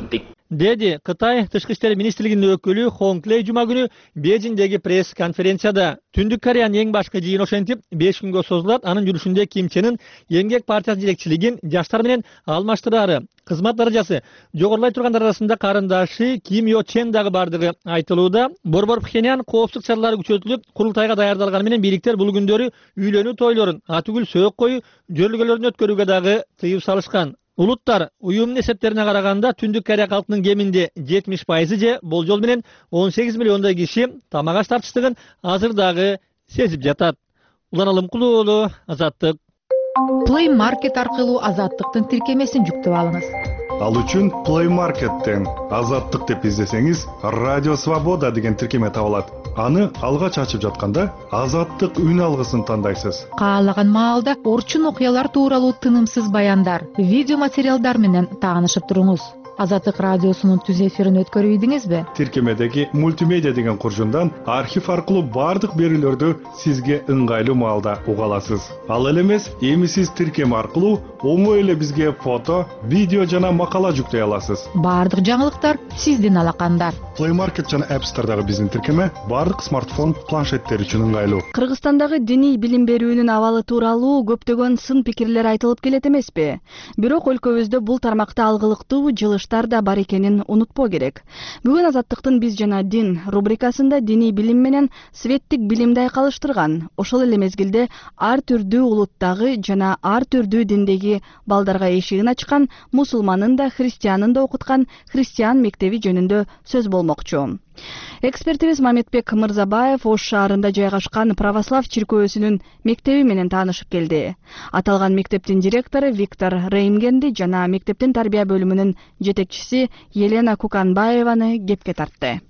Speaker 6: деди Кытай Тышкы иштер министрлигинин өкүлү Хонг Лей жума күнү Бейжиңдеги пресс конференцияда. Түндүк Кореянын эң башкы жыйыны ошентип 5 күнгө созулат. Анын жүрүшүндө Ким Чен Ын Эмгек партиясы жетекчилигин жаштар менен алмаштырары, кызмат даражасы жогорулай тургандар арасында карындашы Ким Йо Чен дагы бардыгы айтылууда. Борбор Пхеньян коопсуздук чаралары күчөтүлүп, курултайга даярдалганы менен бийликтер бул күндөрү үйлөнүү тойлорун, атүгүл сөөк коюу жөрөлгөлөрүн өткөрүүгө дагы тыюу салышкан. Улуттар уюмдун эсептерине караганда Түндүк Корея калкынын кеминде 70% же болжол менен 18 миллиондой киши тамак аш тартычтыгын азыр дагы сезип жатат. Улан Алымкулуу уулу, Азаттык.
Speaker 2: Play Market аркылуу Азаттыктын тиркемесин жүктөп алыңыз.
Speaker 11: Ал үчүн Play Market'тен Азаттык деп издесеңиз, Радио Свобода деген тиркеме табылат. Аны алгач ачып жатканда Азаттык үн алгысын тандайсыз.
Speaker 2: Каалаган маалда орчун окуялар тууралуу тынымсыз баяндар, видео материалдар менен таанышып туруңуз. Азаттык радиосунун түз эфирин өткөрүп ийдиңизби?
Speaker 11: Тиркемедеги мультимедиа деген куржундан архив аркылуу бардык берүүлөрдү сизге ыңгайлуу маалда уга аласыз. Ал эле эмес, эми сиз тиркеме аркылуу оңой эле бизге фото, видео жана макала жүктөй аласыз.
Speaker 2: Бардык жаңылыктар сиздин алакандар.
Speaker 11: Play Market жана App Store'дагы биздин тиркеме бардык смартфон, планшеттер үчүн ыңгайлуу.
Speaker 1: Кыргызстандагы диний билим берүүнүн абалы тууралуу көптөгөн сын пикирлер айтылып келет эмеспи? Бирок өлкөбүздө бул тармакта алгылыктуу жылыштар да бар экенин унутпоо керек. Бүгүн Азаттыктын биз жана дин рубрикасында диний билим менен светтик билимди айкалыштырган, ошол эле мезгилде ар түрдүү улуттагы жана ар түрдүү диндеги балдарга эшигин ачкан, мусулманын да христианын да окуткан христиан мектеби жөнүндө сөз болмокчу. Экспертибиз Мамедбек Мырзабаев Ош шаарында жайгашкан православ чиркөөсүнүн мектеби менен таанышып келди. Аталган мектептин директору Виктор Реймгенди жана мектептин тарбия бөлүмүнүн жетекчиси Елена Куканбаеваны кепке тартты.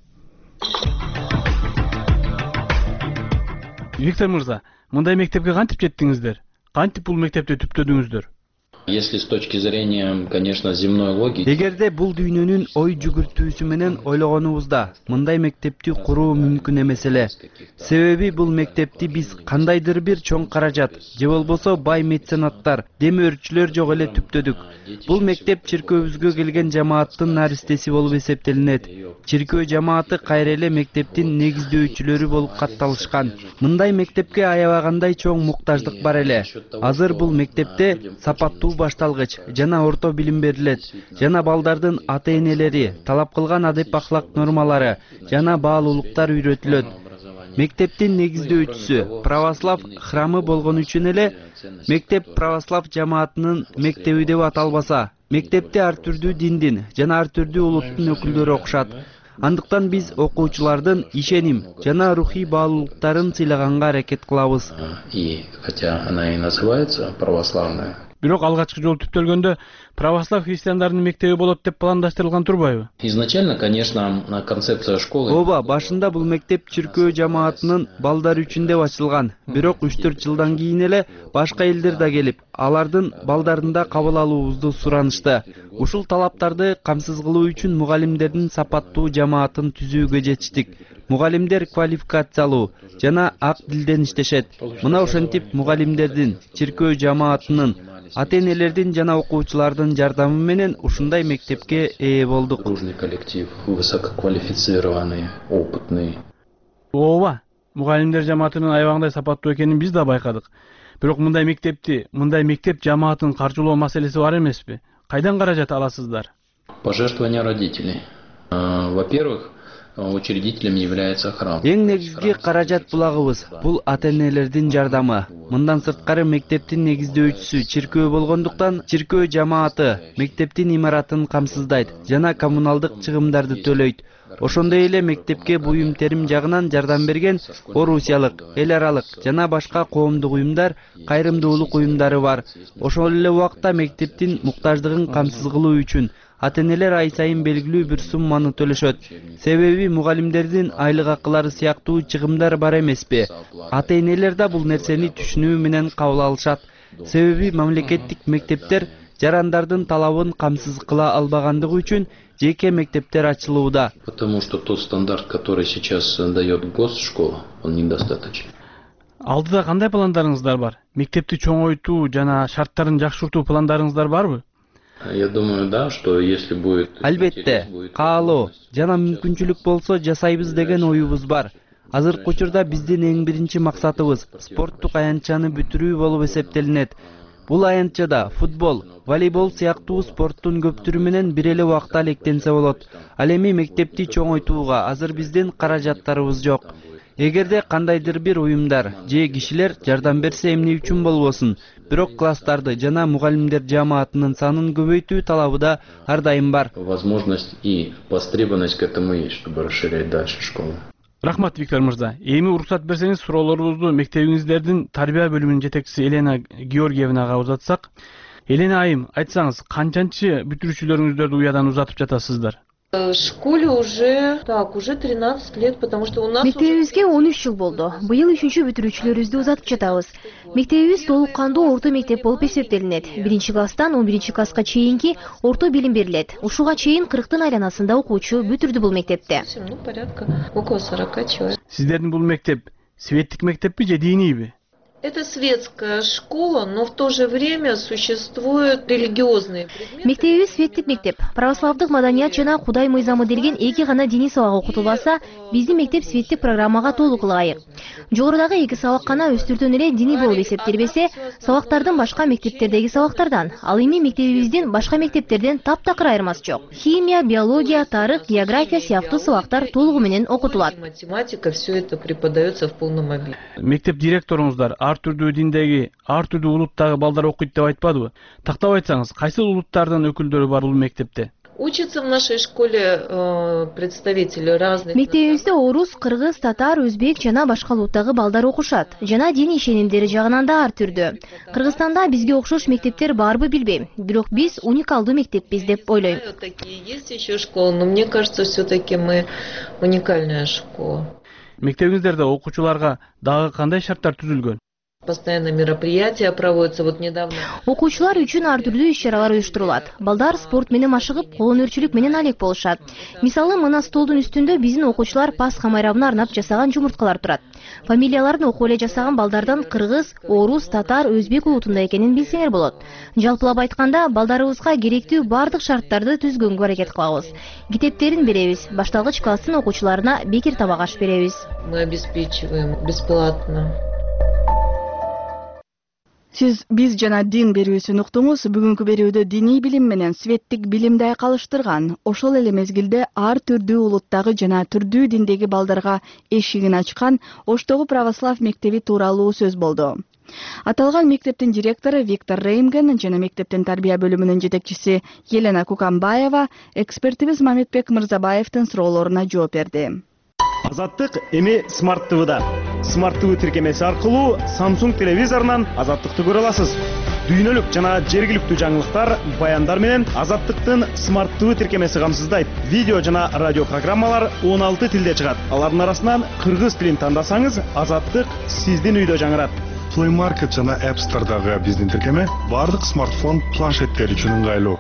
Speaker 27: Виктор мырза, мындай мектепке кантип жеттиңиздер? Кантип бул мектепти түптөдүңүздөр?
Speaker 3: Если с точки зрения, конечно, земной логики.
Speaker 5: Эгерде бул дүйнөнүн ой жүгүртүүсү менен ойлогонубузда мындай мектепти куруу мүмкүн эмес эле. Себеби бул мектепти биз кандайдыр бир чоң каражат же болбосо бай меценаттар, демөөрчүлөр жок эле түптөдүк. Бул мектеп чиркөөбүзгө келген жамааттын наристеси болуп эсептелинет. Чиркөө жамааты кайра эле мектептин негиздөөчүлөрү болуп катталышкан. Мындай мектепке аябагандай чоң муктаждык бар эле. Азыр бул мектепте сапаттуу башталгыч жана орто билим берилет, жана балдардын ата-энелери талап кылган адеп ахлак нормалары жана баалуулуктар үйрөтүлөт. Мектептин негиздөөчүсү православ храмы болгон үчүн эле мектеп православ жамаатынын мектеби деп аталбаса, мектепте ар түрдүү диндин жана ар түрдүү улуттун өкүлдөрү окушат. Андыктан биз окуучулардын ишеним жана рухий баалуулуктарын сыйлаганга аракет кылабыз.
Speaker 3: И хотя она и называется православная.
Speaker 27: Бирок алгачкы жолу түптөлгөндө православ христиандардын мектеби болот деп пландаштырылган турбайбы?
Speaker 3: Изначально, конечно, концепция школы.
Speaker 5: Ооба, башында бул мектеп чиркөө жамаатынын балдары үчүн деп ачылган. Бирок 3-4 жылдан кийин эле башка элдер да келип, алардын балдарын да кабыл алуубузду суранышты. Ушул талаптарды камсыз кылуу үчүн мугалимдердин сапаттуу жамаатын түзүүгө жетиштик. Мугалимдер квалификациялуу жана ак дилден иштешет. Мына ошентип мугалимдердин, чиркөө жамаатынын, ата-энелердин жана окуучулардын жардамы менен ушундай мектепке ээ болдук.
Speaker 3: Дружный коллектив, высококвалифицированный, опытный.
Speaker 27: Ооба, мугалимдер жамаатынын аябагандай сапаттуу экенин биз да байкадык. Бирок мындай мектеп жамаатын каржылоо маселеси бар эмеспи? Кайдан каражат аласыздар?
Speaker 3: Пожертвования родителей. Во-первых, учредителем является храм.
Speaker 5: Эң негизги каражат булагыбыз бул ата-энелердин жардамы. Мындан сырткары мектептин негиздөөчүсү чиркөө болгондуктан чиркөө жамааты мектептин имаратын камсыздайт жана коммуналдык чыгымдарды төлөйт. Ошондой эле мектепке буюм терим жагынан жардам берген орусиялык, эл аралык жана башка коомдук уюмдар, кайрымдуулук уюмдары бар. Ошол эле убакта мектептин муктаждыгын камсыз кылуу үчүн ата-энелер ай сайын белгилүү бир сумманы төлөшөт. Себеби мугалимдердин айлык акылары сыяктуу чыгымдар бар эмеспи? Ата-энелер да бул нерсени түшүнүү менен кабыл алышат. Себеби мамлекеттик мектептер жарандардын талабын камсыз кыла албагандыгы үчүн жеке мектептер ачылууда.
Speaker 3: Потому что тот стандарт, который сейчас дает госшкола, он недостаточен.
Speaker 27: Алдыда кандай пландарыңыздар бар? Мектепти чоңойтуу жана шарттарын жакшыртуу пландарыңыздар барбы?
Speaker 3: Я думаю, да, что если будет...
Speaker 5: Албетте, каалоо жана мүмкүнчүлүк болсо жасайбыз деген оюбуз бар. Азыркы учурда биздин эң биринчи максатыбыз спорттук аянтчаны бүтүрүү болуп эсептелинет. Бул аянтчада футбол, волейбол сыяктуу спорттун көп түрү менен бир эле убакта алектенсе болот. Ал эми мектепти чоңойтууга азыр биздин каражаттарыбыз жок. Эгерде кандайдыр бир уюмдар же кишилер жардам берсе эмне үчүн болбосун. Бирок класстарды жана мугалимдер жамаатынын санын көбөйтүү талабы да ар дайым бар.
Speaker 3: Возможность и востребованность к этому есть, чтобы расширять дальше школу.
Speaker 27: Рахмат, Виктор мырза. Эми уруксат берсеңиз, суроолорубузду мектебиңиздердин тарбия бөлүмүнүн жетекчиси Елена Георгиевнага узатсак. Елена айым, айтсаңыз, канчанчы бүтүрүүчүлөрүңүздөрдү уядан узатып жатасыздар?
Speaker 4: В школе уже 13 лет, потому что у нас...
Speaker 7: Мектебибизге 13 жыл болду. Быйыл 3-чү бүтүрүүчүлөрүбүздү узатып жатабыз. Мектебибиз толук кандуу орто мектеп болуп эсептелинет. 1 класстан 11 класска чейинки орто билим берилет. Ушуга чейин 40-тын айланасында окуучу бүтүрдү бул мектепте.
Speaker 4: Порядка около 40 человек.
Speaker 27: Сиздердин бул мектеп светтик мектеппи же динийби?
Speaker 4: Это светская школа, но в то же время существуют религиозные предметы.
Speaker 7: Мектебибиз светтик мектеп. Православдык маданият жана Кудай мыйзамы делген эки гана диний сабак окутулбаса, биздин мектеп светтик программага толук ылайык. Жогорудагы эки сабак гана өстүртөн эле диний болуп эсептелбесе, сабактардын башка мектептердеги сабактардан, ал эми мектебибиздин башка мектептерден таптакыр айырмасы жок. Химия, биология, тарых, география сыяктуу сабактар толугу менен окутулат.
Speaker 4: Математика, все это преподается в полном объеме.
Speaker 27: Мектеп директоруңуздар ар түрдүү диндеги, ар түрдүү улуттагы балдар окуйт деп айтпадыбы? Тактап айтсаңыз, кайсы улуттардын өкүлдөрү бар бул мектепте?
Speaker 4: Учатся в нашей школе представители разных...
Speaker 7: Мектебибизде орус, кыргыз, татар, өзбек жана башка улуттагы балдар окушат. Жана дин ишенимдери жагынан да ар түрдүү. Кыргызстанда бизге окшош мектептер барбы билбейм. Бирок биз уникалдуу мектеппиз деп ойлойм.
Speaker 4: Такие есть еще школы, но мне кажется, все-таки мы уникальная школа.
Speaker 27: Мектебиңиздерде окуучуларга дагы кандай шарттар түзүлгөн?
Speaker 4: Постоянно мероприятия проводятся. Вот недавно.
Speaker 7: Окуучулар үчүн ар түрдүү иш-чаралар уюштурулат. Балдар спорт менен машыгып, кол өнөрчүлүк менен алек болушат. Мисалы, мына столдун үстүндө биздин окуучулар Пасха майрамына арнап жасаган жумурткалар турат. Фамилияларын окуп эле жасаган балдардан кыргыз, орус, татар, өзбек улутунда экенин билсеңер болот. Жалпылап айтканда, балдарыбызга керектүү бардык шарттарды түзгөнгө аракет кылабыз. Китептерин беребиз, башталгыч класстын окуучуларына бекер табак аш беребиз.
Speaker 4: Мы обеспечиваем бесплатно.
Speaker 1: Сиз биз жана дин берүүсүн уктуңуз. Бүгүнкү берүүдө диний билим менен светтик билимди айкалыштырган. Ошол эле мезгилде ар түрдүү улуттагы жана түрдүү диндеги балдарга эшигин ачкан Оштогу православ мектеби тууралуу сөз болду. Аталган мектептин директору Виктор Реймген жана мектептин тарбия бөлүмүнүн жетекчиси Елена Кукамбаева экспертибиз Мамедбек Мырзабаевдин суроолоруна жооп берди.
Speaker 8: Азаттык эми Smart TV'да. Smart TV тиркемеси аркылуу Samsung телевизорунан Азаттыкты көрө аласыз. Дүйнөлүк жана жергиликтүү жаңылыктар, баяндар менен Азаттыктын Smart TV тиркемеси камсыздайт. Видео жана радио программалар 16 тилде чыгат. Алардын арасынан кыргыз тилин тандасаңыз, Азаттык сиздин үйдө жаңырат.
Speaker 11: Play Market жана App Store'дагы биздин тиркеме бардык смартфон, планшеттер үчүн ыңгайлуу.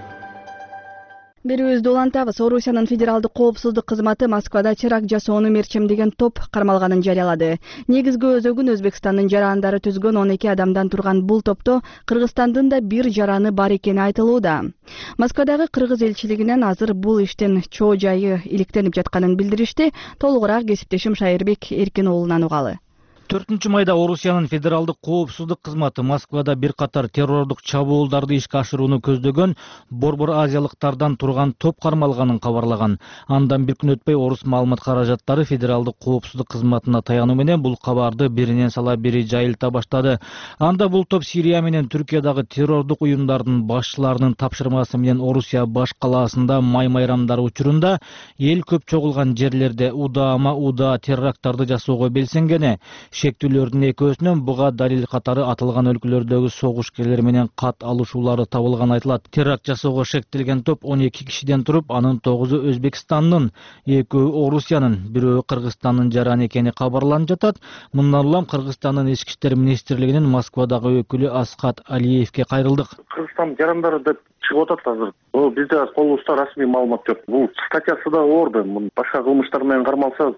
Speaker 1: Берүүбүздү улантабыз. Орусиянын федералдык коопсуздук кызматы Москвада теракт жасоону мерчемдеген топ кармалганын жарыялады. Негизги өзөгүн Өзбекстандын жарандары түзгөн 12 адамдан турган бул топто Кыргызстандын да бир жараны бар экени айтылууда. Москвадагы кыргыз элчилигинен азыр бул иштин чоо жайы иликтенип жатканын билдиришти. Толугураак кесиптешим Шайырбек Эркин уулунан угалы.
Speaker 9: 4 майда Орусиянын федералдык коопсуздук кызматы Москвада бир катар террорлук чабуулдарды ишке ашырууну көздөгөн борбор азиялыктардан турган топ кармалганын кабарлаган. Андан бир күн өтпөй Орус маалымат каражаттары федералдык коопсуздук кызматына таянуу менен бул кабарды биринен сала бири жайылта баштады. Анда бул топ Сирия менен Түркиядагы террорлук уюмдардын башчыларынын тапшырмасы менен Орусия баш калаасында май майрамдары учурунда эл көп чогулган жерлерде удаа терракттарды жасоого белсенгени. Шектүүлөрдүн экөөсүнөн буга далил катары аталган өлкөлөрдөгү согушкерлер менен кат алышуулары табылган айтылат. Теракт жасоого шектелген топ 12 кишиден туруп, анын 9-у Өзбекстандын, 2-өө Орусиянын, 1-өө Кыргызстандын жараны экени кабарланып жатат. Мындан улам Кыргызстандын ички иштер министрлигинин Москвадагы өкүлү Асхат Алиевке кайрылдык.
Speaker 10: Кыргызстан жарандары деп чыгып атат азыр. Бизде колубузда расмий маалымат жок. Бул статьясы да оор да. Башка кылмыштар менен кармалса,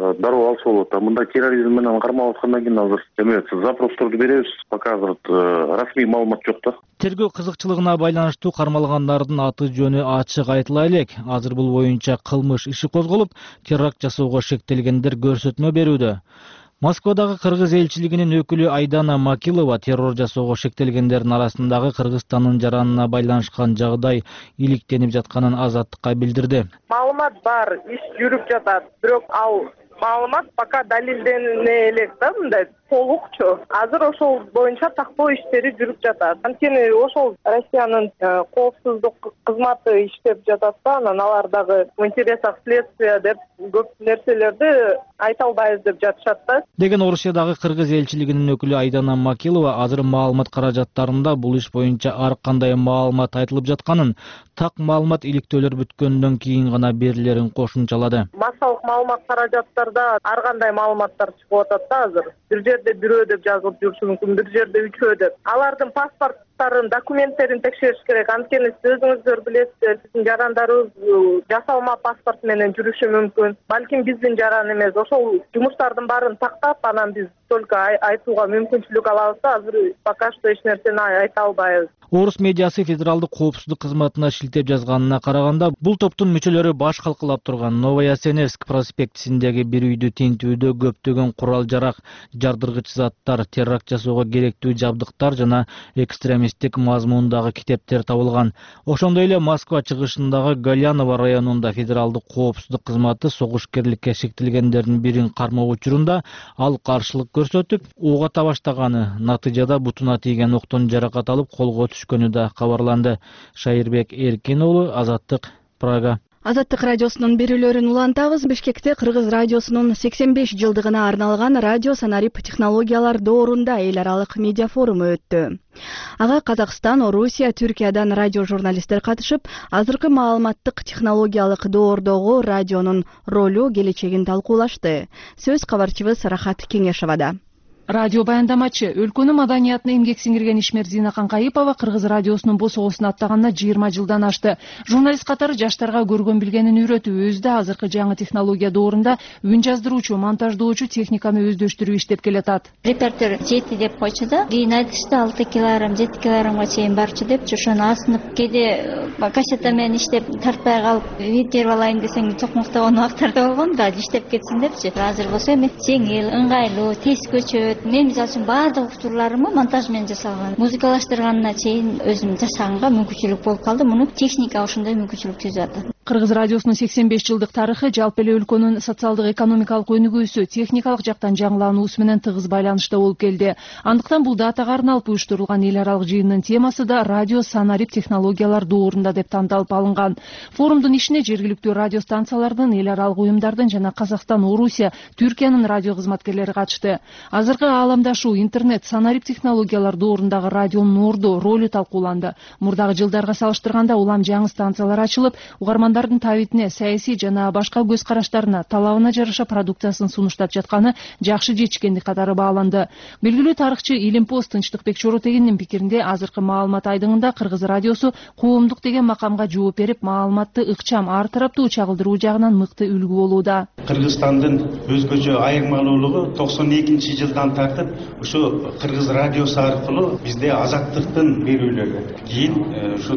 Speaker 10: дароо алса болот. Мындай терроризм менен кармалып аткандан кийин азыр эме запросторду беребиз. Пока азыр расмий маалымат жок да.
Speaker 9: Тергөө кызыкчылыгына байланыштуу кармалгандардын аты жөнү ачык айтыла элек. Азыр бул боюнча кылмыш иши козголуп, теракт жасоого шектелгендер көрсөтмө берүүдө. Москвадагы кыргыз элчилигинин өкүлү Айдана Макилова террор жасоого шектелгендердин арасындагы Кыргызстандын жаранына байланышкан жагдай иликтенип жатканын Азаттыкка билдирди.
Speaker 12: Маалымат бар, иш жүрүп жатат. Бирок ал маалымат пока далилдене элек да, мындай толукчу. Азыр ошол боюнча тактоо иштери жүрүп жатат. Анткени ошол Россиянын коопсуздук кызматы иштеп жатат да, анан алар дагы в интересах следствия деп көп нерселерди айта албайбыз деп жатышат да.
Speaker 9: Деген Орусиядагы кыргыз элчилигинин өкүлү Айдана Макилова азыр маалымат каражаттарында бул иш боюнча ар кандай маалымат айтылып жатканын, так маалымат иликтөөлөр бүткөндөн кийин гана берилерин кошумчалады.
Speaker 12: Массалык маалымат каражаттарда ар кандай маалыматтар чыгып атат да азыр. Бир жерде бирөө деп жазылып жүрүшү мүмкүн, бир жерде үчөө деп. Алардын паспорттарын, документтерин текшериш керек. Анткени сиз өзүңүздөр билесиздер, биздин жарандарыбыз жасалма паспорт менен жүрүшү мүмкүн. Балким биздин жаран эмес. Ошол жумуштардын баарын тактап, анан биз только айтууга мүмкүнчүлүк алабыз да, азыр пока что эч нерсени айта албайбыз.
Speaker 9: Орус медиасы федералдык коопсуздук кызматына шилтеп жазганына караганда, бул топтун мүчөлөрү баш калкалап турган Новоясеневск проспектисиндеги бир үйдү тинтүүдө көптөгөн курал-жарак, жардыргыч заттар, теракт жасоого керектүү жабдыктар жана экстремисттик мазмундагы китептер табылган. Ошондой эле Москва чыгышындагы Галяново районунда федералдык коопсуздук кызматы согуш-керликке шектелгендердин бирин кармоо учурунда ал каршылык көрсөтүп, ок ата баштаганы, натыйжада бутуна тийген октон жаракат алып колго түшкөнү да кабарланды. Шайырбек Эркин уулу, Азаттык, Прага.
Speaker 1: Азаттык радиосунун берүүлөрүн улантабыз. Бишкекте Кыргыз радиосунун 85 жылдыгына арналган радио санарип технологиялар доорунда эл аралык медиа форуму өттү. Ага Казакстан, Орусия, Түркиядан радио журналисттер катышып, азыркы маалыматтык технологиялык доордогу радионун ролу, келечегин талкуулашты. Сөз кабарчыбыз Рахат Кеңешевада.
Speaker 13: Радио баяндамачы, өлкөнүн маданиятына эмгек сиңирген ишмер Зина Канкайыпова Кыргыз радиосунун босогосун аттаганына 20 жылдан ашты. Журналист катары жаштарга көргөн билгенин үйрөтүп, өзү да азыркы жаңы технология доорунда үн жаздыруучу, монтаждоочу техниканы өздөштүрүп иштеп келатат.
Speaker 14: Репертер 7 деп койчу да, кийин айтышты 6 килограмм, 7 килограммга чейин барчу депчи, ошону асынып, кээде кассета менен иштеп тартпай калып, видео алайын десең чокмуктаган убактарда болгон да, иштеп кетсин депчи. Азыр болсо эми жеңил, ыңгайлуу, тез көчөт. Мен мисалы үчүн баардык уктурларымы монтаж менен жасалган. Музыкалаштырганына чейин өзүм жасаганга мүмкүнчүлүк болуп калды. Муну техника ошондой мүмкүнчүлүк түзүп атат.
Speaker 13: Кыргыз радиосунун 85 жылдык тарыхы жалпы эле өлкөнүн социалдык экономикалык өнүгүүсү, техникалык жактан жаңылануусу менен тыгыз байланышта болуп келди. Андыктан бул датага арналып уюштурулган эл аралык жыйындын темасы да радио санарип технологиялар доорунда деп тандалып алынган. Форумдун ишине жергиликтүү радио станциялардын, эл аралык уюмдардын жана Казакстан, Орусия, Түркиянын радио кызматкерлери катышты. Азыркы ааламдашу, интернет, санарип технологиялар доорундагы радионун орду, ролу талкууланды. Мурдагы жылдарга салыштырганда улам жаңы станциялар ачылып, угармандардын табитине, саясий жана башка көз караштарына, талабына жараша продукциясын сунуштап жатканы жакшы жетишкендик катары бааланды. Белгилүү тарыхчы Илимпоз Тынчтыкбек Чоротегиндин пикиринде азыркы маалымат айдыңында Кыргыз радиосу коомдук деген макамга жооп берип, маалыматты ыкчам, ар тараптуу чагылдыруу жагынан мыкты үлгү болууда.
Speaker 15: Кыргызстандын өзгөчө айырмалуулугу 92-жылдан тартып ушу Кыргыз радиосу аркылуу бизде азаттыктын берүүлөрү, кийин ушу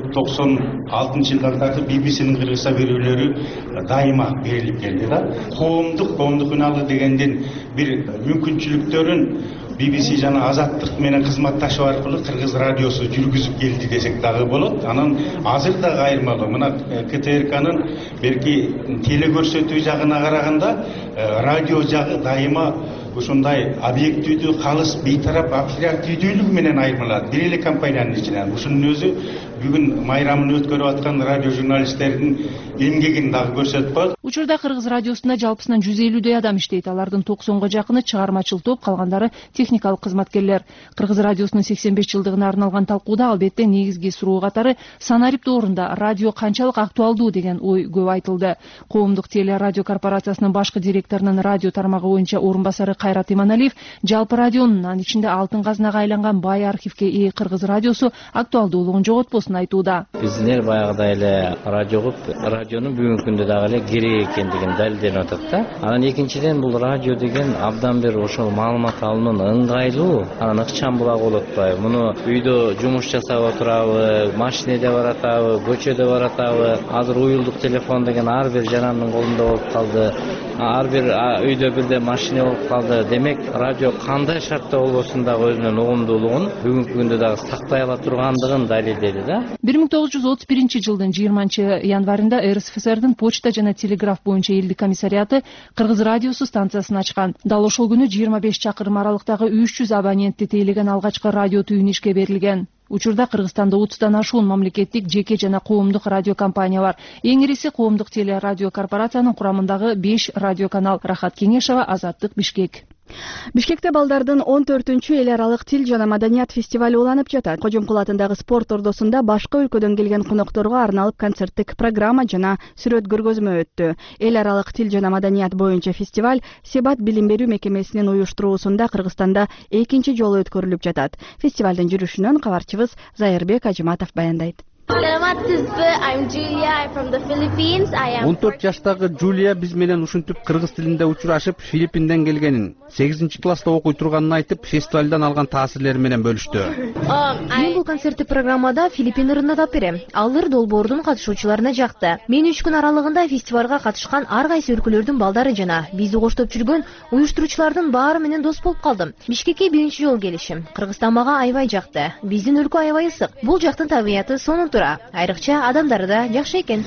Speaker 15: 96-жылдан тартып BBC'нин Кыргызча берүүлөрү дайыма берилип келди да. Коомдук үналуу дегенден бир мүмкүнчүлүктөрүн BBC жана азаттык менен кызматташуу аркылуу Кыргыз радиосу жүргүзүп келди десек дагы болот. Анан азыр дагы айырмалуу. Мына КТРКнын берки теле көрсөтүү жагына караганда радио жагы дайыма ушундай объективдүү, калыс, бейтарап, оперативдүүлүгү менен айырмалат. Бир эле компаниянын ичинен. Ушунун өзү бүгүн майрамын өткөрүп аткан радио журналисттердин эмгегин дагы көрсөтүп коет.
Speaker 13: Учурда Кыргыз радиосунда жалпысынан 150 адам иштейт. Алардын 90га жакыны чыгармачыл топ, калгандары техникалык кызматкерлер. Кыргыз радиосунун 85 жылдыгына арналган талкууда албетте негизги суроо катары санарип доорунда радио канчалык актуалдуу деген ой көп айтылды. Коомдук телерадио корпорациясынын башкы директорунун радио тармагы боюнча орун басары Кайрат Иманалиев жалпы радионун, анын ичинде алтын казынага айланган бай архивке ээ Кыргыз радиосу актуалдуулугун жоготпосун айтууда.
Speaker 22: Биздин эл баягыдай эле радио кылып, радионун бүгүнкү күндө дагы эле керек экендигин далилденип атат да. Анан экинчиден бул радио деген абдан бир ошол маалымат алуунун ыңгайлуу, анан ыкчам булак болуп атпайбы. Муну үйдө жумуш жасап отурабы, машинеде баратабы, көчөдө баратабы. Азыр уюлдук телефон деген ар бир жарандын колунда болуп калды. Ар бир үйдө бирде машина болуп калды. Демек, радио кандай шартта болбосун дагы өзүнүн угумдуулугун бүгүнкү күндө дагы сактай ала тургандыгын далилдеди да.
Speaker 13: 1931 жылдын 20 январында РСФСРдин почта жана телеграф боюнча элдик комиссариаты Кыргыз радиосу станциясын ачкан. Дал ошол күнү 25 чакырым аралыктагы 300 абонентти тейлеген алгачкы радио түйүн ишке берилген. Учурда Кыргызстанда 30дан ашуун мамлекеттик, жеке жана коомдук радио компания бар. Эң ириси коомдук телерадио корпорациянын курамындагы 5 радиоканал. Рахат Кеңешова, Азаттык, Бишкек.
Speaker 1: Бишкекте балдардын 14-чү эл аралык тил жана маданият фестивалю уланып жатат. Кожомкул атындагы спорт ордосунда башка өлкөдөн келген конокторго арналып концерттик программа жана сүрөт көргөзмө өттү. Эл аралык тил жана маданият боюнча фестиваль Себат билим берүү мекемесинин уюштуруусунда Кыргызстанда экинчи жолу өткөрүлүп жатат. Фестивалдын жүрүшүнөн кабарчыбыз Зайырбек Ажыматов баяндайт.
Speaker 16: Саламатсызбы, I'm Julia, I'm from the Philippines.
Speaker 5: 14 жаштагы Жулия биз менен ушинтип кыргыз тилинде учурашып, Филиппинден келгенин, 8-класста окуй турганын айтып, фестивалдан алган таасирлери менен бөлүштү.
Speaker 7: Мен бул концерттик программада Филиппин ырында тап берем. Ал ыр долбоордун катышуучуларына жакты. Мен 3 күн аралыгында фестивалга катышкан ар кайсы өлкөлөрдүн балдары жана бизди коштоп жүргөн уюштуруучулардын баары менен дос болуп калдым. Бишкекке биринчи жолу келишим. Кыргызстан мага аябай жакты. Биздин өлкө аябай ысык. Бул жактын табияты сонун тура. Айрыкча адамдары да жакшы экен.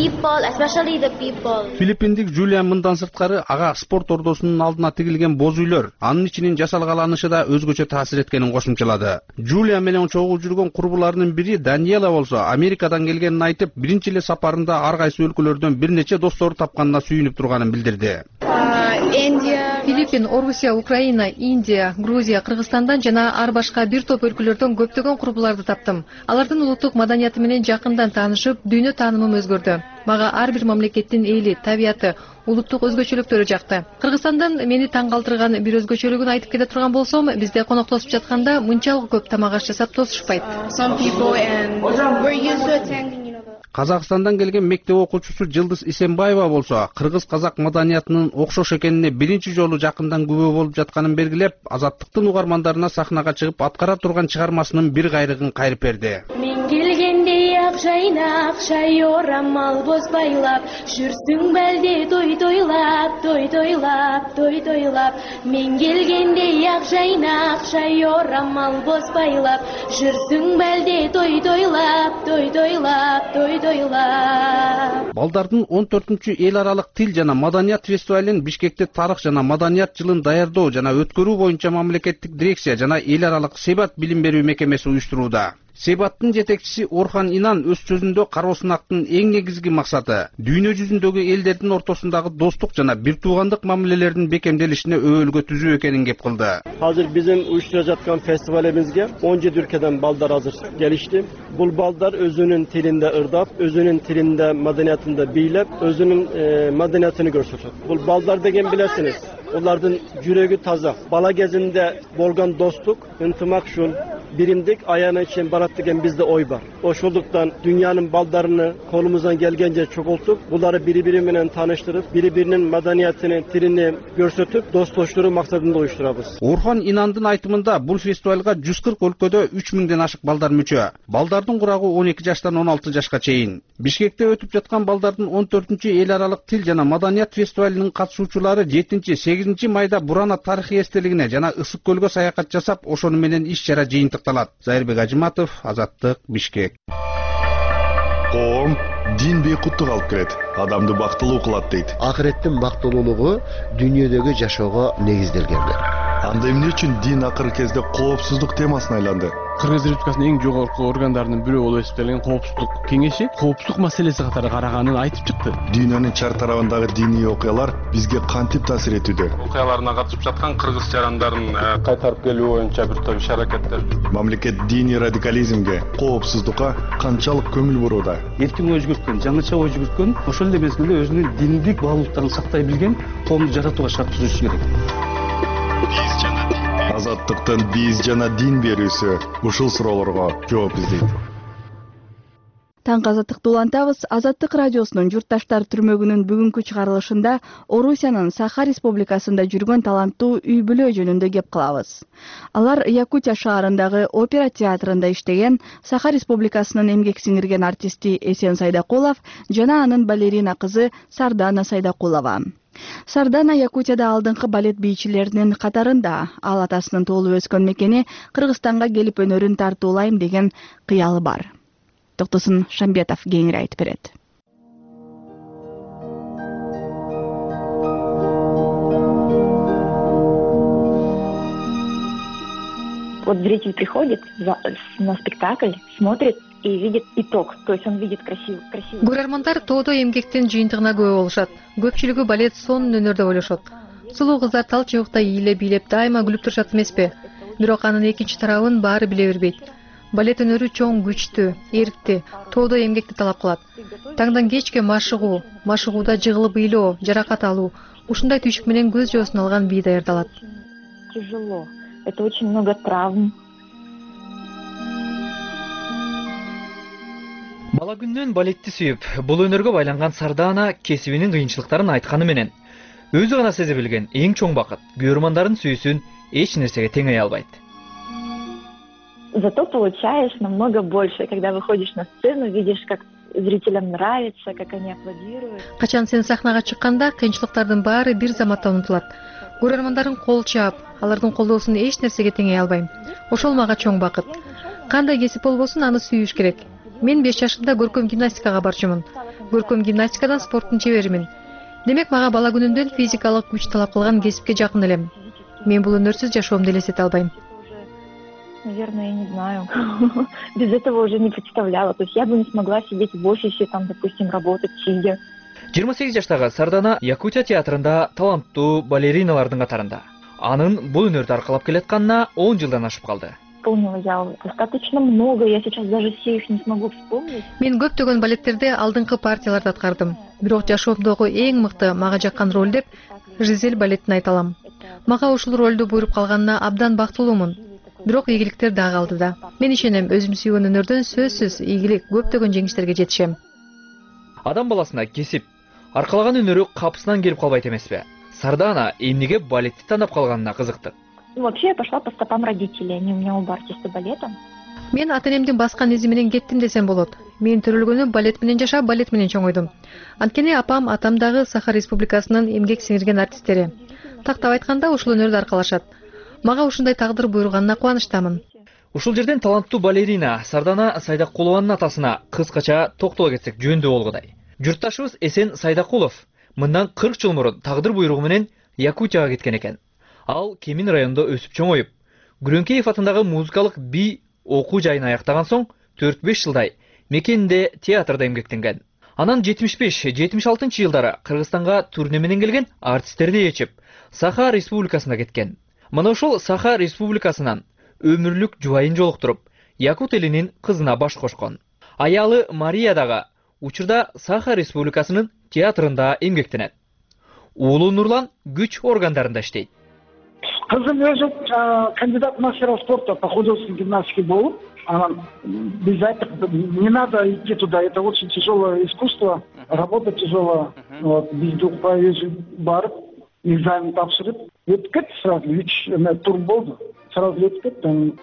Speaker 5: Филиппиндик Жулия мындан сырткары ага спорт ордосунун алдына тигилген боз үйлөр, анын ичинин жасалгаланышы да өзгөчө таасир эткенин кошумчалады. Жулия менен чогуу жүргөн курбуларынын бири Даниэла болсо, Америкадан келгенин айтып, биринчи эле сапарында ар кайсы өлкөлөрдөн бир нече достору тапканына сүйүнүп турганын билдирди.
Speaker 23: Филиппин, Орусия, Украина, Индия, Грузия, Кыргызстандан жана ар башка бир топ өлкөлөрдөн көптөгөн курбуларды таптым. Алардын улуттук маданияты менен жакындан таанышып, дүйнө таанымым өзгөрдү. Мага ар бир мамлекеттин эли, табияты, улуттук өзгөчөлүктөрү жакты. Кыргызстандан мени таң калтырган бир өзгөчөлүгүн айтып кете турган болсом, бизде коноктошуп жатканда мынчалык көп тамак аш жасап тосушпайт.
Speaker 5: Казакстандан келген мектеп окуучусу Жылдыз Исенбаева болсо, кыргыз-казак маданиятынын окшош экенине биринчи жолу жакындан күбө болуп жатканын белгилеп, Азаттыктын угармандарына сахнага чыгып аткара турган чыгармасынын бир кайрыгын кайрып берди.
Speaker 16: Мен келгенде ак жайнак, шай орамал боз байлап, жүрсүң белди той тойлап, той тойлап, той тойлап. Мен келгенде ак жайнак, шай орамал боз байлап, жүрсүң белди той тойлап, той тойлап, той тойлап.
Speaker 5: Балдардын 14-чү эл аралык тил жана маданият фестивалын Бишкекте тарых жана маданият жылын даярдоо жана өткөрүү боюнча мамлекеттик дирекция жана эл аралык Себат билим берүү мекемеси уюштурууда. Себаттын жетекчиси Орхан Инан өз сөзүндө кароосунактын эң негизги максаты дүйнө жүзүндөгү элдердин ортосундагы достук жана бир туугандык мамилелердин бекемделишине өбөлгө түзүү экенин кеп кылды.
Speaker 17: Азыр биздин уюштуруп жаткан фестивалыбызга 17 өлкөдөн балдар азыр келишти. Бул балдар өзүнүн тилинде ырдап, өзүнүн тилинде маданиятында бийлеп, өзүнүн маданиятын көрсөтөт. Бул балдар деген билесиңиз, олардын жүрөгү таза. Бала кезинде болгон достук, ынтымакчыл, биримдик аяна ичин барат деген бизде ой бар. Ошондуктан дүйнөнүн балдарыны колумуздан келгенче чогултуп, буларды бири-бири менен тааныштырып, бири-биринин маданиятын, тилин көрсөтүп, достоштуруу максатында уюштурабыз.
Speaker 5: Орхан Инандын айтымында бул фестивалга 140 өлкөдө 3000ден ашык балдар мүчө. Балдардын курагы 12 жаштан 16 жашка чейин. Бишкекте өтүп жаткан балдардын 14-чү эл аралык тил жана маданият фестивалынын катышуучулары 7-8 майда Бурана тарыхый эстелигине жана Ысык көлгө саякат жасап, ошону менен иш-чара жыйынтыкталат. Зайырбек Ажыматов, Азаттык, Бишкек.
Speaker 11: Коом дин бейкуттук алып келет, адамды бактылуу кылат дейт.
Speaker 18: Акыреттин бактылуулугу дүйнөдөгү жашоого негизделгендер.
Speaker 11: Анда эмне үчүн дин акыркы кезде коопсуздук темасына айланды?
Speaker 27: Кыргыз Республикасынын эң жогорку органдарынын бирөө болуп эсептелген коопсуздук кеңеши коопсуздук маселеси катары караганын айтып чыкты.
Speaker 11: Дүйнөнүн чар тарабындагы диний окуялар бизге кантип таасир этүүдө?
Speaker 27: Окуяларына катышып жаткан кыргыз жарандарын кайтарып келүү боюнча бир топ иш-аракеттер.
Speaker 11: Мамлекет диний радикализмге, коопсуздукка канчалык көңүл бурууда?
Speaker 19: Эркин ой жүгүрткөн, жаңыча ой жүгүрткөн, ошол эле мезгилде өзүнүн диндик баалуулуктарын сактай билген коомду жаратууга шарт түзүш керек.
Speaker 11: Азаттыктын биз жана дин берүүсү ушул суроолорго жооп издейт.
Speaker 1: Таңкы азаттыкты улантабыз. Азаттык радиосунун журтташтар түрмөгүнүн бүгүнкү чыгарылышында Орусиянын Саха Республикасында жүргөн таланттуу үй бүлө жөнүндө кеп кылабыз. Алар Якутия шаарындагы опера театрында иштеген Саха Республикасынын эмгек сиңирген артисти Эсен Сайдакулов жана анын балерина кызы Сардана Сайдакулова. Сардана Якутияда алдыңкы балет бийчилеринин катарында. Ал атасынын туулуп өскөн мекени Кыргызстанга келип өнөрүн тартуулайм деген кыялы бар. Токтосун Шамбетов кеңири айтып берет.
Speaker 2: Вот зритель приходит на спектакль, смотрит и видит итог. То есть он видит красивый.
Speaker 23: Көрөрмандар тоодо эмгектин жыйынтыгына күбө болушат. Көпчүлүгү балет сонун өнөр деп ойлошот. Сулуу кыздар тал чыбыкта ийиле бийлеп дайыма күлүп турушат эмеспи? Бирок анын экинчи тарабын баары биле бербейт. Балет өнөрү чоң, күчтүү, эрктүү, тоодо эмгекти талап кылат. Таңдан кечке машыгууда жыгылып ыйлоо, жаракат алуу, ушундай түйшүк менен көз жоосун алган бий даярдалат.
Speaker 2: Тяжело. Это очень много травм.
Speaker 6: Бала күннөн балетти сүйүп, бул өнөргө байланган Сардана кесибинин кыйынчылыктарын айтканы менен өзү гана сезе билген эң чоң бакыт көрөрмандардын сүйүүсүн эч нерсеге теңей албайт.
Speaker 2: Зато получаешь намного больше, когда выходишь на сцену, видишь, как зрителям нравится, как они аплодируют.
Speaker 23: Качан сен сахнага чыкканда кыйынчылыктардын баары бир заматта унутулат. Көрөрмандардын кол чаап, алардын колдоосун эч нерсеге теңей албайм. Ошол мага чоң бакыт. Кандай кесип болбосун аны сүйүш керек. Мен 5 жашымда көркөм гимнастикага барчумун. Көркөм гимнастикадан спорттун чеберимин. Демек мага бала күнүмдөн физикалык күч талап кылган кесипке жакын элем. Мен бул өнөрсүз жашоомду элестете албайм.
Speaker 2: Наверное, я не знаю. Без этого уже не представляла. То есть я бы не смогла сидеть в офисе, там, допустим, работать сидя.
Speaker 6: 28 жаштагы Сардана Якутия театрында таланттуу балериналардын катарында. Анын бул өнөрдү аркалап келатканына 10 жылдан ашып калды.
Speaker 2: Исполнила я достаточно много, я сейчас даже все их не смогу вспомнить.
Speaker 23: Мен көптөгөн балеттерде алдыңкы партияларды аткардым. Бирок жашоомдогу эң мыкты мага жаккан роль деп Жизель балетин айта алам. Мага ушул ролду буйруп калганына абдан бактылуумун. Бирок ийгиликтер да калды да. Мен ишенем, өзүм сүйгөн өнөрдөн сөзсүз ийгилик, көптөгөн жеңиштерге жетишем.
Speaker 6: Адам баласына кесип, аркалаган өнөрү капысынан келип калбайт эмеспи? Сардана эмнеге балетти тандап калганына кызыктык.
Speaker 2: Вообще я пошла по стопам родителей, они у меня оба артисты балета.
Speaker 23: Мен ата-энемдин баскан изи менен кеттим десем болот. Мен төрөлгөнү балет менен жашап, балет менен чоңойдум. Анткени апам, атам дагы Саха Республикасынын эмгек сиңирген артисттери. Тактап айтканда ушул өнөрдү аркалашат. Мага ушундай тагдыр буйруганына кубанычтамын.
Speaker 6: Ушул жерден таланттуу балерина Сардана Сайдакулованын атасына кыскача токтоло кетсек жөндүү болгудай. Журтташыбыз Эсен Сайдакулов мындан 40 жыл мурун тагдыр буйругу менен Якутияга кеткен экен. Ал Кемин районунда өсүп чоңоюп, Гүрөнкеев атындагы музыкалык бий окуу жайын аяктаган соң 4-5 жылдай мекенинде театрда эмгектенген. Анан 75-76 жылдары Кыргызстанга турне менен келген артисттерди ээрчип, Саха Республикасына кеткен. Мына ошол Саха Республикасынан өмүрлүк жубайын жолуктуруп, Якут элинин кызына баш кошкон. Аялы Мария дагы учурда Саха Республикасынын театрында эмгектенет. Уулу Нурлан күч органдарында иштейт.
Speaker 20: Кызым өзү кандидат мастера спорта по художественной гимнастике болуп, анан биз айттык, не надо идти туда, это очень тяжелое искусство, работа тяжелая. Вот, бизди укпай өзү барып, экзамен тапшырып, өтүп кетти сразу, 3 тур болду, сразу өтүп кетти.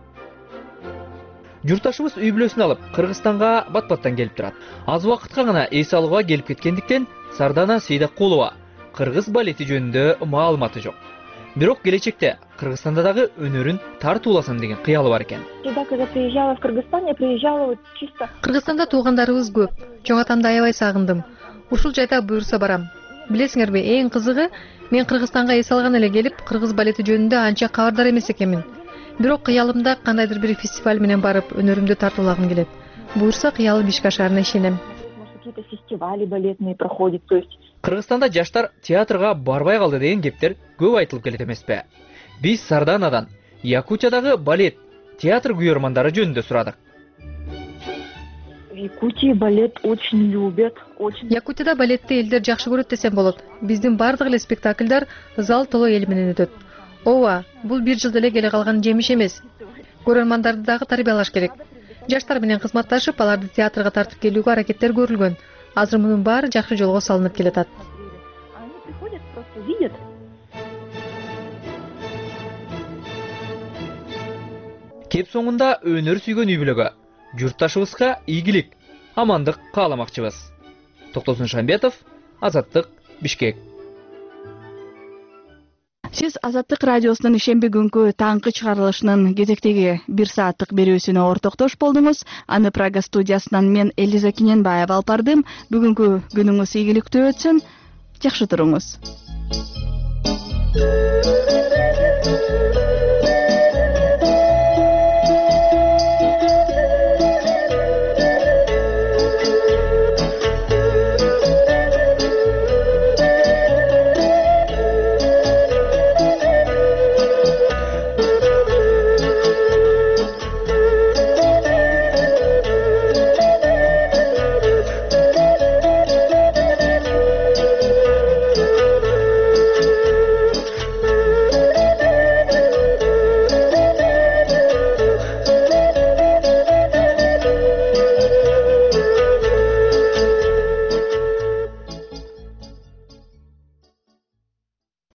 Speaker 6: Журтташыбыз үй бүлөсүн алып, Кыргызстанга бат-баттан келип турат. Аз убакытка гана эс алууга келип кеткендиктен Сардана Сайдакулова кыргыз балети жөнүндө маалыматы жок. Бирок келечекте Кыргызстанда дагы өнөрүн тартууласам деген кыялы бар экен.
Speaker 2: Когда приезжала в Кыргызстан, я приезжала вот чисто.
Speaker 23: Кыргызстанда туугандарыбыз көп. Чоң атамды аябай сагындым. Ушул жайда буйрса барам. Билесиңерби, эң кызыгы, мен Кыргызстанга эс алган эле келип, кыргыз балети жөнүндө анча кабардар эмес экенмин. Бирок кыялымда кандайдыр бир фестиваль менен барып, өнөрүмдү тартуулагым келет. Буйрса кыялы Бишкек шаарына ишенем.
Speaker 2: Какие-то фестивали балетные проходят, то есть
Speaker 6: Кыргызстанда жаштар театрга барбай калды деген кептер көп айтылып келет эмеспи? Биз Сарданадан Якутиядагы балет, театр күйөрмандары жөнүндө сурадык.
Speaker 2: В Якутии балет очень любят, очень.
Speaker 23: Якутияда балетти элдер жакшы көрөт десем болот. Биздин бардык эле спектакльдар зал толо эл менен өтөт. Ооба, бул бир жылда эле келе калган жемиш эмес. Көрөрмандарды дагы тарбиялаш керек. Жаштар менен кызматташып, аларды театрга тартып келүүгө аракеттер көрүлгөн. Азыр мунун баары жакшы жолго салынып келатат.
Speaker 6: Кеп соңунда өнөр сүйгөн үй бүлөгө, журтташыбызга ийгилик, амандык кааламакчыбыз. Токтосун Шамбетов, Азаттык, Бишкек.
Speaker 1: Сиз Азаттык радиосунун ишемби күnkү таңкы чыгарылышынын кезектеги 1 сааттык берүүсүнө ортоктош болдуңуз. Аны Прага студиясынан мен Элиза Киненбаева алып бардым. Бүгүнкү күнүңүз ийгиликтүү өтсүн. Жакшы туруңуз.